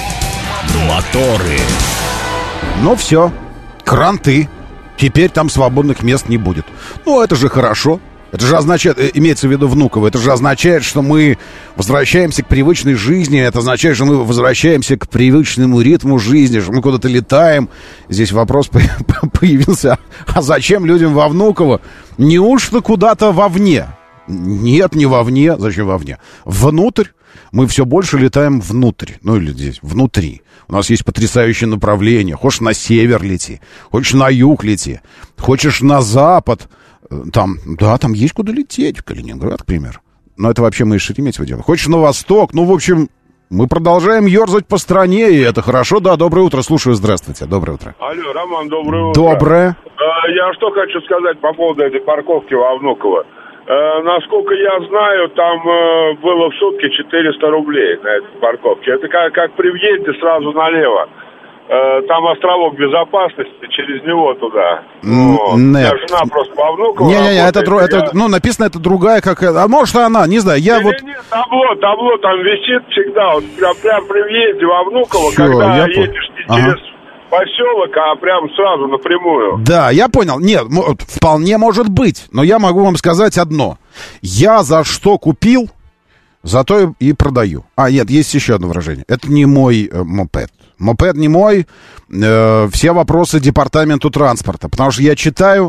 Моторы. Ну все, кранты. Теперь там свободных мест не будет. Ну, это же хорошо. Это же означает, имеется в виду Внуково, это же означает, что мы возвращаемся к привычной жизни, это означает, что мы возвращаемся к привычному ритму жизни, что мы куда-то летаем. Здесь вопрос появился, а зачем людям во Внуково? Неужто куда-то вовне? Нет, не вовне. Зачем вовне? Внутрь. Мы все больше летаем внутрь. Ну или здесь, внутри. У нас есть потрясающее направление. Хочешь на север лети, хочешь на юг лети, хочешь на запад. Там, да, там есть куда лететь, в Калининград, к примеру. Но это вообще мы из Шереметьево делаем. Хочешь на восток, ну, в общем, мы продолжаем ерзать по стране, и это хорошо. Да, доброе утро, слушаю, здравствуйте, доброе утро. Алло, Роман, доброе утро. Доброе. А, я что хочу сказать по поводу этой парковки во Внуково. А, насколько я знаю, там а, было в сутки четыреста рублей на этой парковке. Это как, как при въезде сразу налево. Там островок безопасности, через него туда. Вот. Нет. Я жена просто по Внуково. Не-не-не, это, дру, я... это, ну, написано, это другая, как... А может, она, не знаю, я не, вот... Не, не, табло, табло там висит всегда, вот прям, прям при въезде во Внуково, Всё, когда я едешь не ага. через поселок, а прям сразу напрямую. Да, я понял. Нет, вполне может быть, но я могу вам сказать одно. Я за что купил, зато и продаю. А, нет, есть еще одно выражение. Это не мой э, мопед. Мопед не мой. Э, все вопросы департаменту транспорта. Потому что я читаю,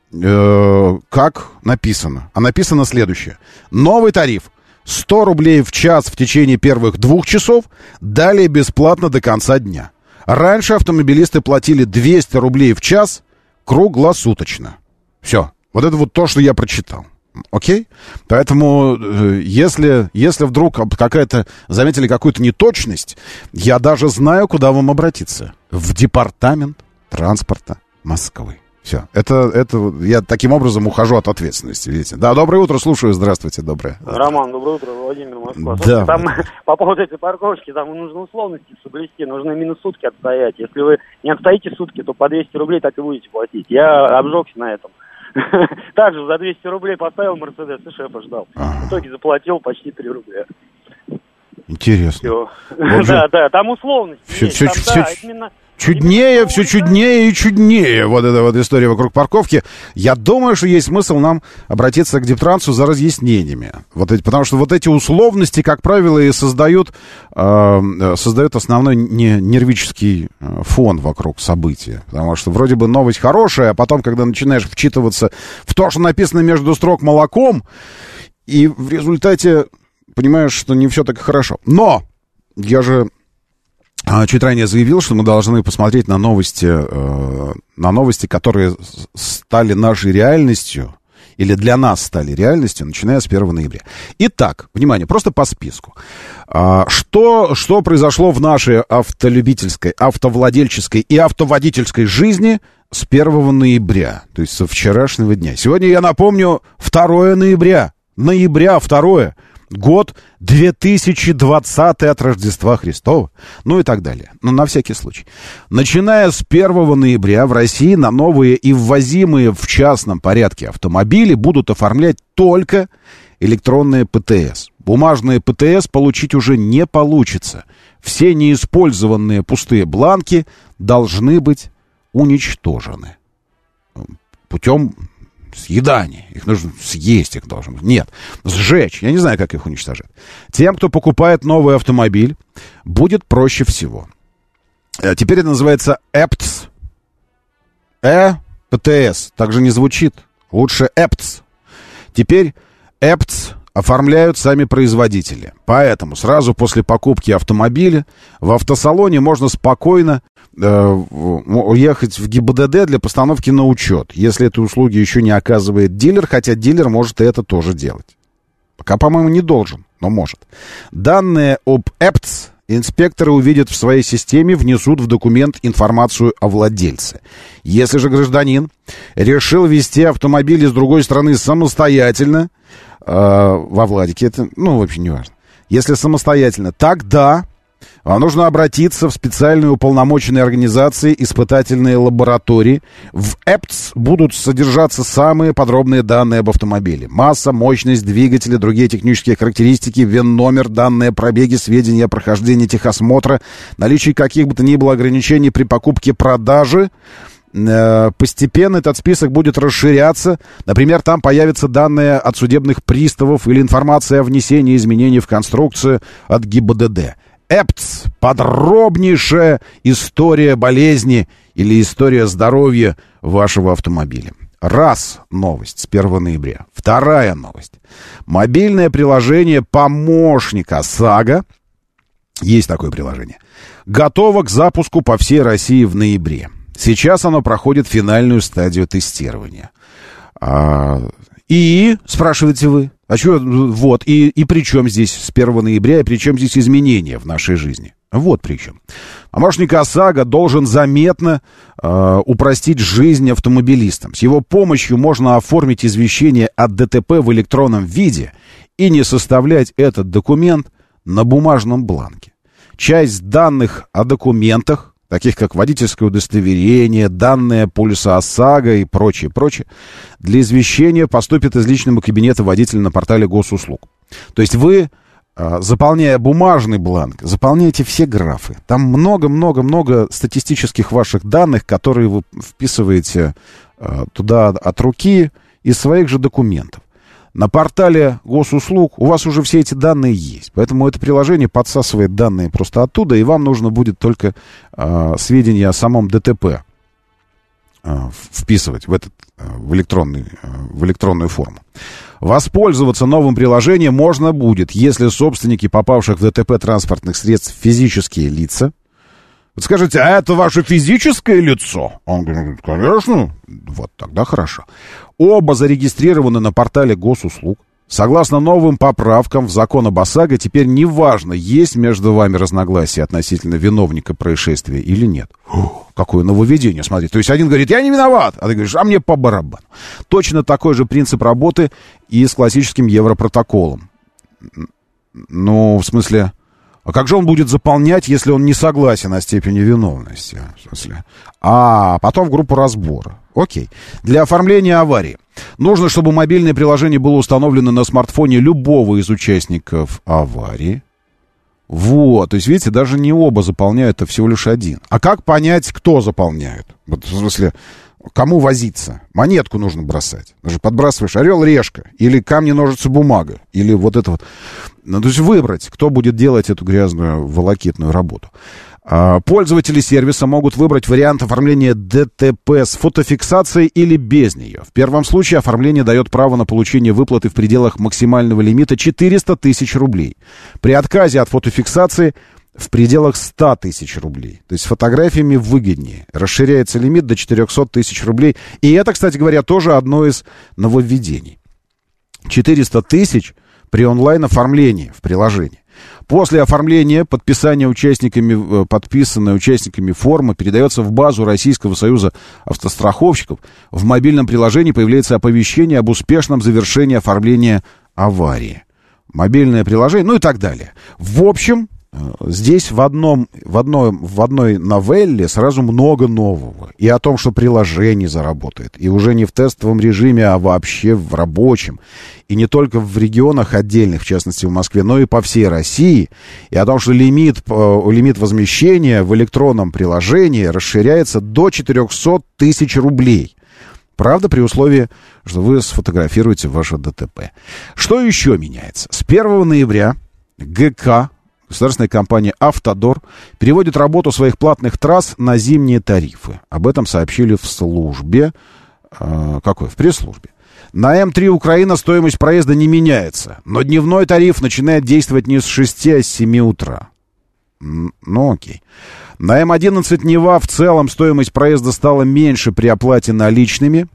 э, как написано. А написано следующее. Новый тариф. сто рублей в час в течение первых двух часов. Далее бесплатно до конца дня. Раньше автомобилисты платили двести рублей в час круглосуточно. Все. Вот это вот то, что я прочитал. Окей? Поэтому, э, если, если вдруг какая-то, заметили какую-то неточность, я даже знаю, куда вам обратиться. В департамент транспорта Москвы. Все. Это, это я таким образом ухожу от ответственности, видите. Да, доброе утро, слушаю. Здравствуйте, доброе. Роман, доброе утро, Владимир, Москва. Да. Там по поводу этой парковки, там нужно условности соблюсти, нужно минус сутки отстоять. Если вы не отстоите сутки, то по двести рублей так и будете платить. Я обжегся на этом. Также за двести рублей поставил Мерседес и шефа ждал. Ага. В итоге заплатил почти три рубля. Интересно. Вот да, же... да, там условности все, есть. Все, там, все, да, все... именно Чуднее, все чуднее и чуднее. Вот эта вот история вокруг парковки. Я думаю, что есть смысл нам обратиться к Дептрансу за разъяснениями. Вот эти, потому что вот эти условности, как правило, и создают, э, создают основной не, нервический фон вокруг события. Потому что вроде бы новость хорошая, а потом, когда начинаешь вчитываться в то, что написано между строк молоком, и в результате понимаешь, что не все так хорошо. Но я же... Чуть ранее заявил, что мы должны посмотреть на новости, э, на новости, которые стали нашей реальностью, или для нас стали реальностью, начиная с первого ноября. Итак, внимание, просто по списку. А, что, что произошло в нашей автолюбительской, автовладельческой и автоводительской жизни с первого ноября, то есть со вчерашнего дня? Сегодня, я напомню, второе ноября. Ноября второе. Год две тысячи двадцатый от Рождества Христова, ну и так далее. Но на всякий случай. Начиная с первого ноября в России на новые и ввозимые в частном порядке автомобили будут оформлять только электронные ПТС. Бумажные ПТС получить уже не получится. Все неиспользованные пустые бланки должны быть уничтожены путем... съедание. Их нужно съесть, их должен. Нет, сжечь. Я не знаю, как их уничтожать. Тем, кто покупает новый автомобиль, будет проще всего. Теперь это называется ЭПТС. Э, ПТС. Также не звучит. Лучше ЭПТС. Теперь ЭПТС оформляют сами производители. Поэтому сразу после покупки автомобиля в автосалоне можно спокойно э, уехать в ГИБДД для постановки на учет, если эти услуги еще не оказывает дилер, хотя дилер может и это тоже делать. Пока, по-моему, не должен, но может. Данные об ЭПТС инспекторы увидят в своей системе, внесут в документ информацию о владельце. Если же гражданин решил вести автомобиль из другой страны самостоятельно, э, во Владике, это, ну, вообще не важно. Если самостоятельно, тогда нужно обратиться в специальные уполномоченные организации, испытательные лаборатории. В ЭПТС будут содержаться самые подробные данные об автомобиле. Масса, мощность двигателя, другие технические характеристики, ВИН-номер, данные пробеги, сведения о прохождении техосмотра, наличие каких бы то ни было ограничений при покупке-продаже. Постепенно этот список будет расширяться. Например, там появятся данные от судебных приставов или информация о внесении изменений в конструкцию от ГИБДД. ЭПТС – подробнейшая история болезни или история здоровья вашего автомобиля. Раз новость с первого ноября. Вторая новость. Мобильное приложение «Помощник ОСАГО», есть такое приложение, готово к запуску по всей России в ноябре. Сейчас оно проходит финальную стадию тестирования. А, и, спрашиваете вы, а что, вот, и, и при чем здесь с первого ноября, и при чем здесь изменения в нашей жизни? Вот при чем. Помощник ОСАГО должен заметно э, упростить жизнь автомобилистам. С его помощью можно оформить извещение от ДТП в электронном виде и не составлять этот документ на бумажном бланке. Часть данных о документах, таких как водительское удостоверение, данные полиса ОСАГО и прочее, прочее, для извещения поступит из личного кабинета водителя на портале госуслуг. То есть вы, заполняя бумажный бланк, заполняете все графы. Там много-много-много статистических ваших данных, которые вы вписываете туда от руки из своих же документов. На портале госуслуг у вас уже все эти данные есть. Поэтому это приложение подсасывает данные просто оттуда, и вам нужно будет только э, сведения о самом ДТП э, вписывать в, этот, э, в, электронный, э, в электронную форму. Воспользоваться новым приложением можно будет, если собственники попавших в ДТП транспортных средств физические лица. Вот скажите, а это ваше физическое лицо? Он говорит, конечно. Вот, тогда хорошо. Оба зарегистрированы на портале госуслуг. Согласно новым поправкам в закон об ОСАГО, теперь неважно, есть между вами разногласия относительно виновника происшествия или нет. О, какое нововведение, смотри. То есть один говорит, я не виноват, а ты говоришь, а мне по барабану. Точно такой же принцип работы и с классическим европротоколом. Ну, в смысле... А как же он будет заполнять, если он не согласен о степени виновности? В смысле? А потом в группу разбора. Окей. Для оформления аварии нужно, чтобы мобильное приложение было установлено на смартфоне любого из участников аварии. Вот, то есть, видите, даже не оба заполняют, а всего лишь один. А как понять, кто заполняет? Вот, в смысле, кому возиться? Монетку нужно бросать. Даже подбрасываешь орел-решка, или камни-ножницы-бумага, или вот это вот. Ну, то есть выбрать, кто будет делать эту грязную волокитную работу. Пользователи сервиса могут выбрать вариант оформления ДТП с фотофиксацией или без нее. В первом случае оформление дает право на получение выплаты в пределах максимального лимита четыреста тысяч рублей. При отказе от фотофиксации в пределах сто тысяч рублей. То есть с фотографиями выгоднее. Расширяется лимит до четыреста тысяч рублей. И это, кстати говоря, тоже одно из нововведений. четыреста тысяч при онлайн-оформлении в приложении. После оформления подписания участниками, подписанная участниками форма передается в базу Российского союза автостраховщиков. В мобильном приложении появляется оповещение об успешном завершении оформления аварии. Мобильное приложение, ну и так далее. В общем, здесь в, одном, в, одной, в одной новелле сразу много нового. И о том, что приложение заработает. И уже не в тестовом режиме, а вообще в рабочем. И не только в регионах отдельных, в частности в Москве, но и по всей России. И о том, что лимит, лимит возмещения в электронном приложении расширяется до четыреста тысяч рублей. Правда, при условии, что вы сфотографируете ваше ДТП. Что еще меняется? С первого ноября ГК, государственная компания «Автодор», переводит работу своих платных трасс на зимние тарифы. Об этом сообщили в службе. Э, какой? В пресс-службе. На эм три Украина стоимость проезда не меняется, но дневной тариф начинает действовать не с шести, а с семи утра. Ну, окей. На эм одиннадцать Нева в целом стоимость проезда стала меньше при оплате наличными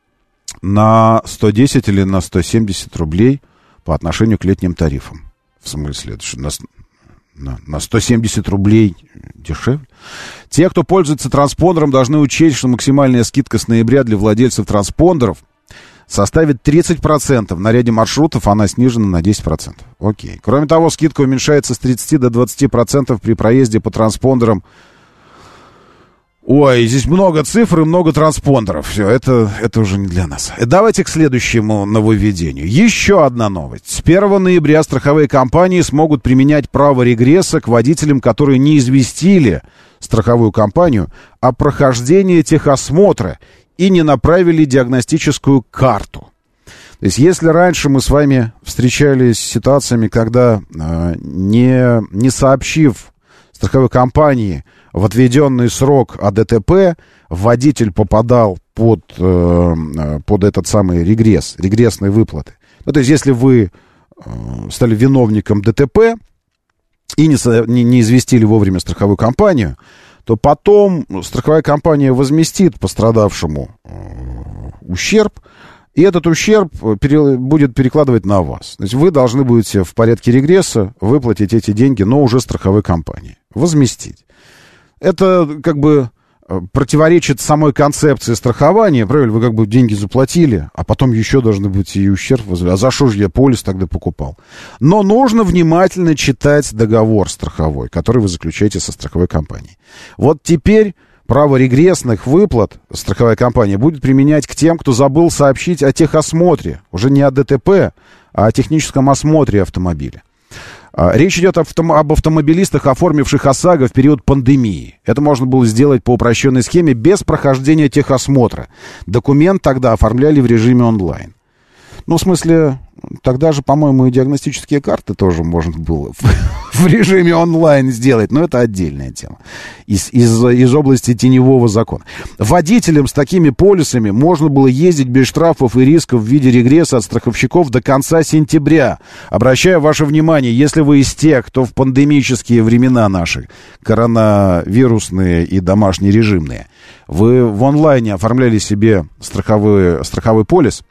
на сто десять или на сто семьдесят рублей по отношению к летним тарифам. В смысле, это что, на, на, на сто семьдесят рублей дешевле? Те, кто пользуется транспондером, должны учесть, что максимальная скидка с ноября для владельцев транспондеров составит тридцать процентов. На ряде маршрутов она снижена на десять процентов. Окей. Кроме того, скидка уменьшается с тридцати до двадцати процентов при проезде по транспондерам. Ой, здесь много цифр и много транспондеров. Все, это, это уже не для нас. Давайте к следующему нововведению. Еще одна новость. С первого ноября страховые компании смогут применять право регресса к водителям, которые не известили страховую компанию о прохождении техосмотра и не направили диагностическую карту. То есть, если раньше мы с вами встречались с ситуациями, когда, э, не, не сообщив страховой компании в отведенный срок о ДТП, водитель попадал под, э, под этот самый регресс, регрессные выплаты. Ну, то есть, если вы э, стали виновником ДТП и не, не, не известили вовремя страховую компанию, то потом страховая компания возместит пострадавшему э, ущерб, и этот ущерб пере, будет перекладывать на вас. То есть вы должны будете в порядке регресса выплатить эти деньги, но уже страховой компании. Возместить. Это как бы противоречит самой концепции страхования. Правильно, вы как бы деньги заплатили, а потом еще должны быть и ущерб возместить. А за что же я полис тогда покупал? Но нужно внимательно читать договор страховой, который вы заключаете со страховой компанией. Вот теперь право регрессных выплат страховая компания будет применять к тем, кто забыл сообщить о техосмотре. Уже не о ДТП, а о техническом осмотре автомобиля. Речь идет об автомобилистах, оформивших ОСАГО в период пандемии. Это можно было сделать по упрощенной схеме без прохождения техосмотра. Документ тогда оформляли в режиме онлайн. Ну, в смысле, тогда же, по-моему, и диагностические карты тоже можно было в, в режиме онлайн сделать. Но это отдельная тема. Из, из, из области теневого закона. Водителям с такими полисами можно было ездить без штрафов и рисков в виде регресса от страховщиков до конца сентября. Обращаю ваше внимание, если вы из тех, кто в пандемические времена наши, коронавирусные и домашние режимные, вы в онлайне оформляли себе страховой, страховой полис,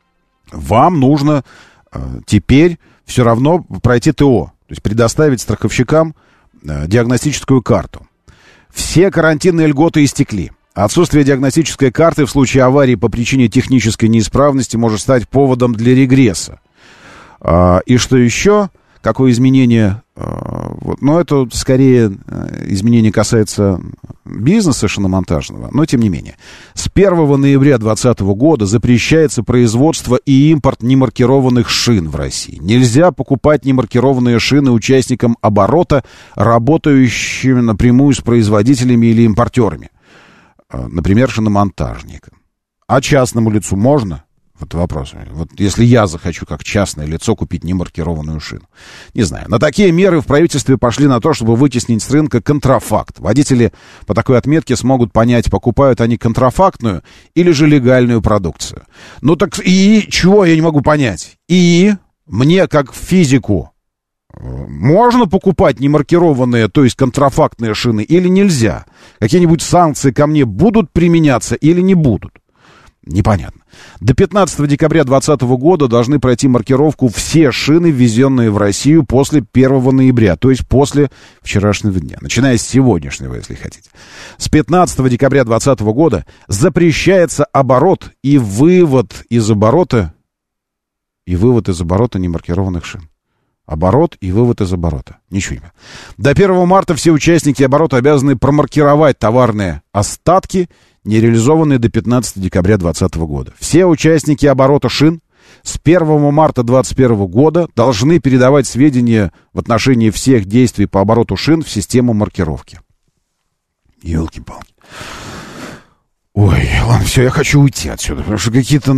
вам нужно э, теперь все равно пройти ТО, то есть предоставить страховщикам э, диагностическую карту. Все карантинные льготы истекли. Отсутствие диагностической карты в случае аварии по причине технической неисправности может стать поводом для регресса. Э, и что еще? какое изменение. Вот. Но это скорее изменение касается бизнеса шиномонтажного, но тем не менее. С первого ноября двадцатого года запрещается производство и импорт немаркированных шин в России. Нельзя покупать немаркированные шины участникам оборота, работающими напрямую с производителями или импортерами. Например, шиномонтажникам. А частному лицу можно? Вот вопрос. Вот если я захочу, как частное лицо, купить немаркированную шину. Не знаю. На такие меры в правительстве пошли на то, чтобы вытеснить с рынка контрафакт. Водители по такой отметке смогут понять, покупают они контрафактную или же легальную продукцию. Ну так и чего я не могу понять? И мне, как физику, можно покупать немаркированные, то есть контрафактные шины, или нельзя? Какие-нибудь санкции ко мне будут применяться или не будут? Непонятно. До пятнадцатого декабря двадцатого года должны пройти маркировку все шины, ввезенные в Россию после первого ноября, то есть после вчерашнего дня, начиная с сегодняшнего, если хотите. С пятнадцатого декабря двадцатого года запрещается оборот и вывод из оборота и вывод из оборота немаркированных шин. Оборот и вывод из оборота. Ничего не. До первого марта все участники оборота обязаны промаркировать товарные остатки, не реализованные до пятнадцатого декабря двадцатого года. Все участники оборота шин с первого марта двадцать первого года должны передавать сведения в отношении всех действий по обороту шин в систему маркировки. Ёлки-палки. Ой, ладно, все, я хочу уйти отсюда, потому что какие-то...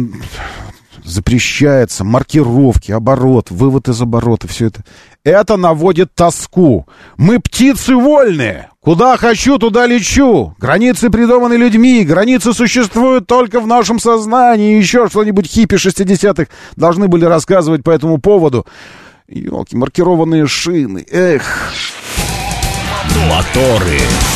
Запрещается маркировки, оборот, вывод из оборота, все это. Это наводит тоску. Мы птицы вольные. Куда хочу, туда лечу. Границы придуманы людьми. Границы существуют только в нашем сознании. Еще что-нибудь хиппи шестидесятых должны были рассказывать по этому поводу. Ёлки, маркированные шины. Эх. Моторы.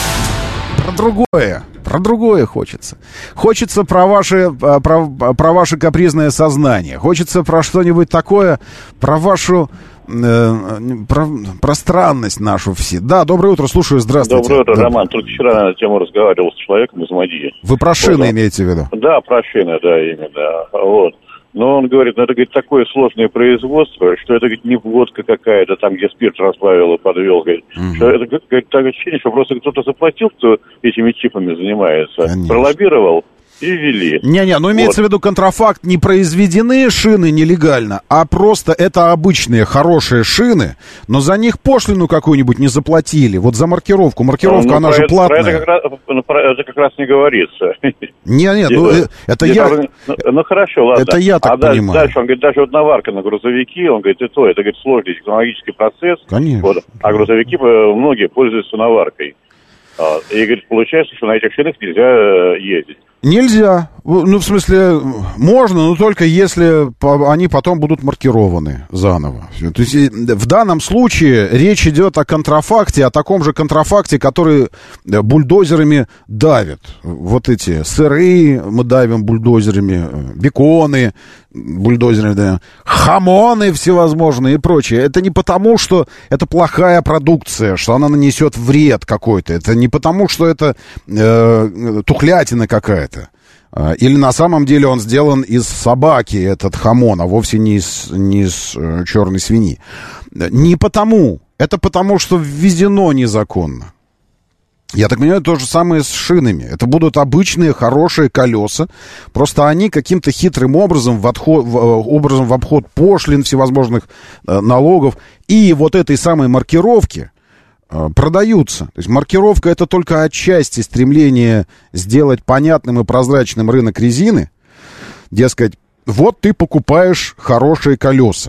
Про другое. Про другое хочется. Хочется про ваше, про, про ваше капризное сознание. Хочется про что-нибудь такое, про вашу э, про, про странность нашу все. Да, доброе утро, слушаю, здравствуйте. Доброе утро, да. Роман. Только вчера на эту тему разговаривал с человеком из МАДИ. Вы про шины вот, имеете в виду? Да, про шины, да, именно. Вот. Но он говорит, ну это, говорит, такое сложное производство, что это, говорит, не водка какая-то, там, где спирт разбавил и подвел, говорит. Mm-hmm. Что это, говорит, такое ощущение, что просто кто-то заплатил, кто этими чипами занимается, Конечно. пролоббировал и ввели. Не-не, ну имеется вот. в виду контрафакт, не произведены шины нелегально, а просто это обычные хорошие шины, но за них пошлину какую-нибудь не заплатили. Вот за маркировку. Маркировка, ну, она же это, платная. Про это, как раз, про это как раз не говорится. Не-не, ну это я... Ну, ну хорошо, ладно. Это я так а понимаю. Дальше, он говорит, даже вот наварка на грузовики, он говорит, и то, это, говорит, сложный технологический процесс. Конечно. Вот, а грузовики многие пользуются наваркой. И, говорит, получается, что на этих шинах нельзя ездить. Нельзя. Ну, в смысле, можно, но только если они потом будут маркированы заново. То есть в данном случае речь идет о контрафакте, о таком же контрафакте, который бульдозерами давит. Вот эти сыры мы давим бульдозерами, беконы бульдозерами давим, хамоны всевозможные и прочее. Это не потому, что это плохая продукция, что она нанесет вред какой-то. Это не потому, что это э, тухлятина какая-то. Или на самом деле он сделан из собаки, этот хамон, а вовсе не из, не из э, черной свиньи. Не потому. Это потому, что ввезено незаконно. Я так понимаю, то же самое с шинами. Это будут обычные хорошие колеса. Просто они каким-то хитрым образом в, отход, в, образом в обход пошлин, всевозможных э, налогов и вот этой самой маркировки продаются. То есть маркировка — это только отчасти стремление сделать понятным и прозрачным рынок резины. Дескать, вот ты покупаешь хорошие колеса.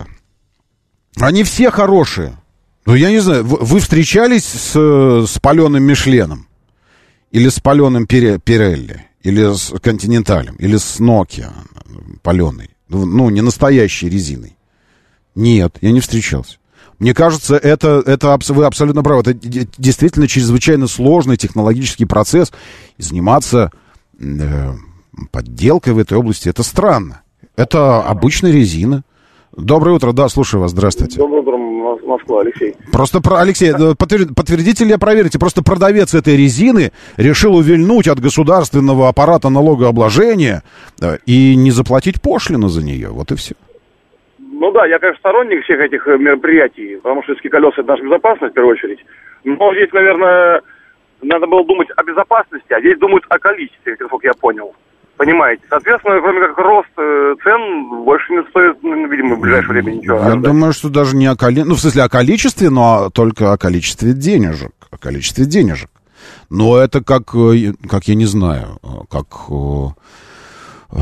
Они все хорошие. Ну, я не знаю, вы, вы встречались с, с паленым Мишленом? Или с паленым Пире, Пирелли? Или с Континенталем? Или с Nokia паленой? Ну, не настоящей резиной. Нет, я не встречался. Мне кажется, это, это вы абсолютно правы. Это действительно чрезвычайно сложный технологический процесс. И заниматься э, подделкой в этой области — это странно. Это обычная резина. Доброе утро, да, слушаю вас, здравствуйте. Доброе утро, Москва, Алексей. Просто, про, Алексей, подтвердите или проверите, просто продавец этой резины решил увильнуть от государственного аппарата налогообложения и не заплатить пошлину за нее, вот и все. Ну да, я, конечно, сторонник всех этих мероприятий, потому что все-таки колеса — это наша безопасность, в первую очередь. Но здесь, наверное, надо было думать о безопасности, а здесь думают о количестве, как я понял. Понимаете? Соответственно, кроме как рост э, цен, больше не стоит, ну, видимо, в ближайшее время ничего. Я ожидать. думаю, что даже не о количестве, ну, в смысле, о количестве, но только о количестве денежек. О количестве денежек. Но это как, как я не знаю, как э,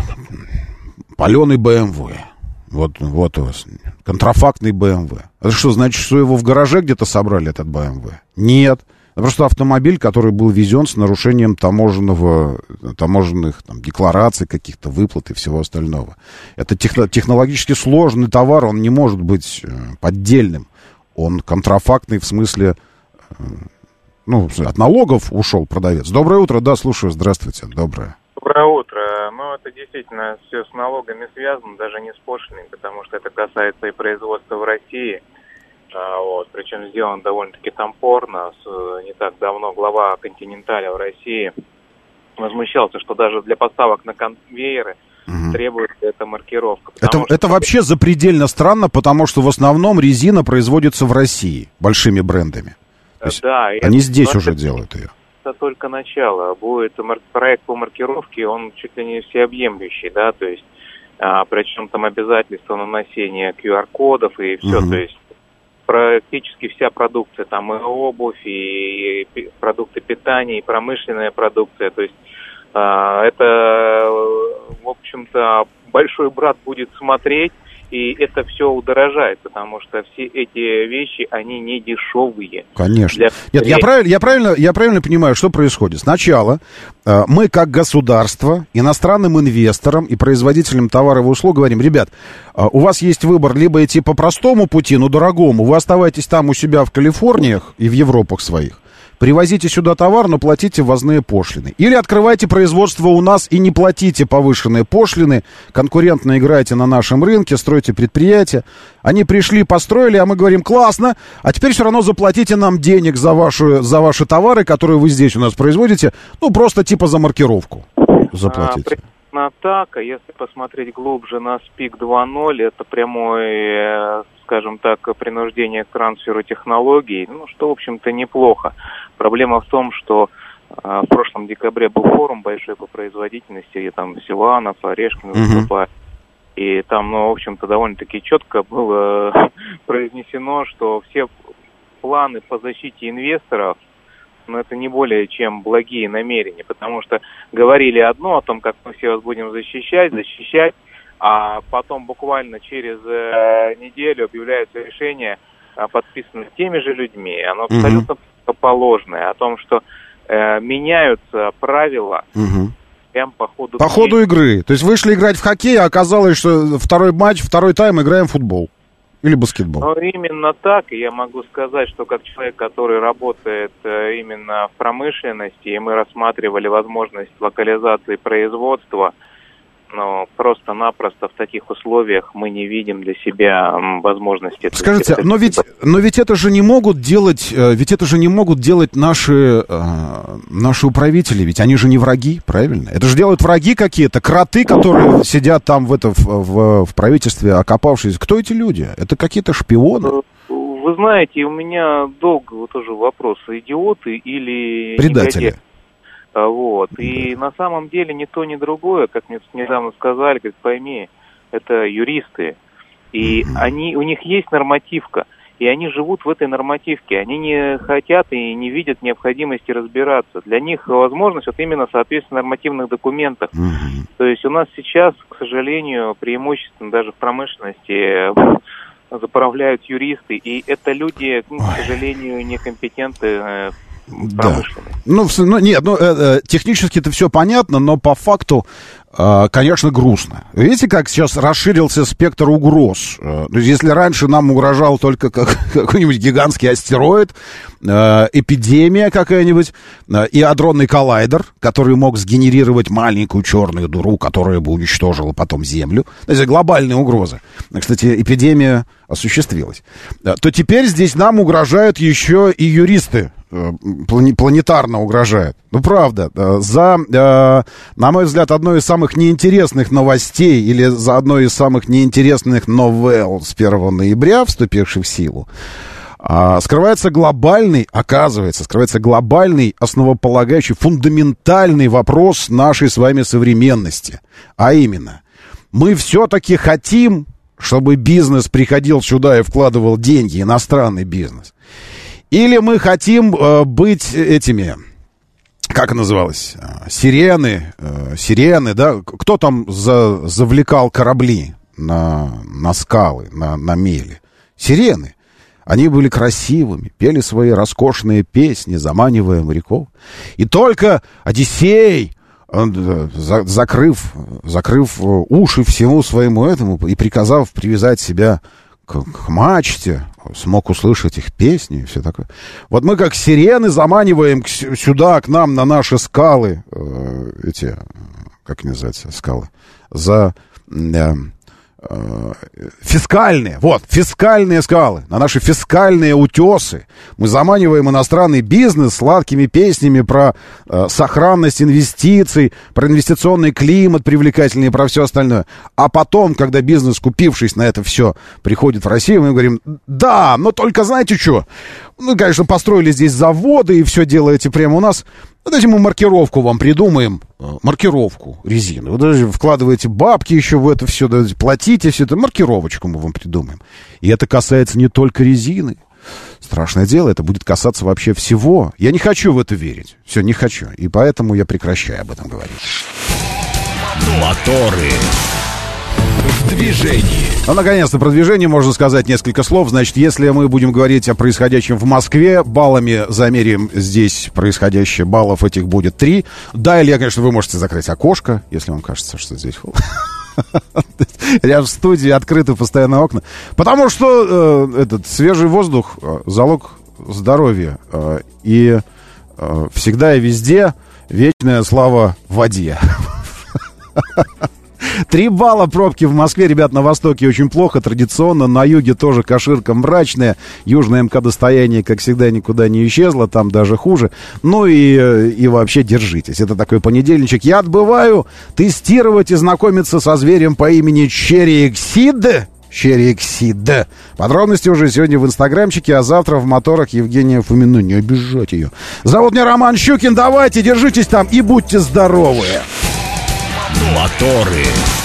паленый бэ эм вэ. Вот, вот у вас контрафактный бэ эм вэ. Это что, значит, что его в гараже где-то собрали, этот бэ эм вэ? Нет. Это просто автомобиль, который был везен с нарушением таможенного, таможенных там, деклараций, каких-то выплат и всего остального. Это техно, технологически сложный товар, он не может быть поддельным. Он контрафактный в смысле, ну, от налогов ушел продавец. Доброе утро, да, слушаю, здравствуйте, доброе. Доброе утро. Ну, это действительно все с налогами связано, даже не с пошлиной, потому что это касается и производства в России. А, вот, причем сделано довольно-таки топорно. С, не так давно глава «Континенталя» в России возмущался, что даже для поставок на конвейеры угу. требуется эта маркировка. Это, что... это вообще запредельно странно, потому что в основном резина производится в России большими брендами. То есть да, они это, здесь уже это, делают ее. Это только начало. Будет проект по маркировке, он чуть ли не всеобъемлющий, да, то есть, а, причем там обязательство нанесения ку ар-кодов и все, угу. то есть практически вся продукция, там и обувь, и продукты питания, и промышленная продукция, то есть а, это, в общем-то, большой брат будет смотреть, и это все удорожает, потому что все эти вещи, они не дешевые. Конечно. Для... Нет, я правильно, я, правильно, я правильно понимаю, что происходит. Сначала э, мы, как государство, иностранным инвесторам и производителям товаров и услуг говорим: ребят, э, у вас есть выбор либо идти по простому пути, но дорогому, вы оставайтесь там у себя в Калифорниях и в Европах своих, привозите сюда товар, но платите ввозные пошлины. Или открывайте производство у нас и не платите повышенные пошлины, конкурентно играйте на нашем рынке, стройте предприятия. Они пришли, построили, а мы говорим: классно, а теперь все равно заплатите нам денег за ваши, за ваши товары, которые вы здесь у нас производите, ну, просто типа за маркировку заплатите. А, так, а если посмотреть глубже на СПИК два ноль, это прямое, скажем так, принуждение к трансферу технологий, ну, что, в общем-то, неплохо. Проблема в том, что э, в прошлом декабре был форум большой по производительности, где там Силанов, Орешкин выступали. Uh-huh. И там, ну, в общем-то, довольно-таки четко было произнесено, что все планы по защите инвесторов, ну, это не более чем благие намерения, потому что говорили одно о том, как мы все вас будем защищать, защищать, а потом буквально через э, неделю объявляется решение, э, подписанное теми же людьми, оно абсолютно uh-huh. противоположное, о том, что э, меняются правила uh-huh. прям по ходу По ходу игры. То есть вышли играть в хоккей, а оказалось, что второй матч, второй тайм играем в футбол. Или баскетбол. Ну, именно так. И я могу сказать, что как человек, который работает э, именно в промышленности, и мы рассматривали возможность локализации производства, но просто-напросто в таких условиях мы не видим для себя возможности. Скажите, но ведь, но ведь это же не могут делать, ведь это же не могут делать наши, наши управители, ведь они же не враги, правильно? Это же делают враги какие-то, кроты, которые сидят там в, это, в, в, в правительстве, окопавшись. Кто эти люди? Это какие-то шпионы? Вы знаете, у меня долго тоже вопрос, идиоты или предатели? Негодяи? Вот. И на самом деле ни то, ни другое, как мне недавно сказали, говорит, пойми, это юристы. И mm-hmm. они, у них есть нормативка, и они живут в этой нормативке. Они не хотят и не видят необходимости разбираться. Для них возможность вот именно соответствие нормативных документах. Mm-hmm. То есть у нас сейчас, к сожалению, преимущественно даже в промышленности заправляют юристы, и это люди, ну, к сожалению, некомпетентны. Да. Ну, ну, нет, ну, э, технически это все понятно, но по факту, э, конечно, грустно. Видите, как сейчас расширился спектр угроз? Э, если раньше нам угрожал только как, какой-нибудь гигантский астероид, э, эпидемия какая-нибудь, э, и адронный коллайдер, который мог сгенерировать маленькую черную дыру, которая бы уничтожила потом Землю. Это глобальные угрозы. Кстати, эпидемия осуществилась. То теперь здесь нам угрожают еще и юристы. планетарно угрожает. Ну, правда. За, на мой взгляд, одной из самых неинтересных новостей или за одной из самых неинтересных новелл с первого ноября, вступивших в силу, скрывается глобальный, оказывается, скрывается глобальный, основополагающий, фундаментальный вопрос нашей с вами современности. А именно, мы все-таки хотим, чтобы бизнес приходил сюда и вкладывал деньги, иностранный бизнес. Или мы хотим э, быть этими, как называлось, сирены, э, сирены, да? Кто там за, завлекал корабли на, на скалы, на, на мели? Сирены. Они были красивыми, пели свои роскошные песни, заманивая моряков. И только Одиссей, он, за, закрыв, закрыв уши всему своему этому и приказав привязать себя к, к мачте, смог услышать их песни и все такое. Вот мы как сирены заманиваем к, сюда, к нам, на наши скалы, э, эти, как называется, скалы, за... Э, фискальные, вот, фискальные скалы, на наши фискальные утесы. Мы заманиваем иностранный бизнес сладкими песнями про э, сохранность инвестиций, про инвестиционный климат привлекательный и про все остальное. А потом, когда бизнес, купившись на это все, приходит в Россию, мы говорим, да, но только знаете что? Ну, конечно, построили здесь заводы и все делаете прямо у нас. Давайте мы маркировку вам придумаем, маркировку резины. Вы даже вкладываете бабки еще в это все, платите все это, маркировочку мы вам придумаем. И это касается не только резины. Страшное дело, это будет касаться вообще всего. Я не хочу в это верить. Все, не хочу. И поэтому я прекращаю об этом говорить. Моторы. В движении. Ну, наконец-то, про движение можно сказать несколько слов. Значит, если мы будем говорить о происходящем в Москве, баллами замерим здесь происходящее. Баллов этих будет три. Да, Илья, конечно, вы можете закрыть окошко, если вам кажется, что здесь... Рядом в студии открыты постоянно окна. Потому что э, этот свежий воздух э, залог здоровья. Э, и э, всегда и везде вечная слава воде. Три балла пробки в Москве, ребят, на востоке очень плохо, традиционно, на юге тоже каширка мрачная, южное МК-достояние, как всегда, никуда не исчезло, там даже хуже, ну и, и вообще держитесь, это такой понедельничек, я отбываю тестировать и знакомиться со зверем по имени Черри-Эксид, Черри-Эксид, подробности уже сегодня в инстаграмчике, а завтра в моторах Евгения Фомина, не обижать ее. Зовут меня Роман Щукин, давайте, держитесь там и будьте здоровы. Моторы.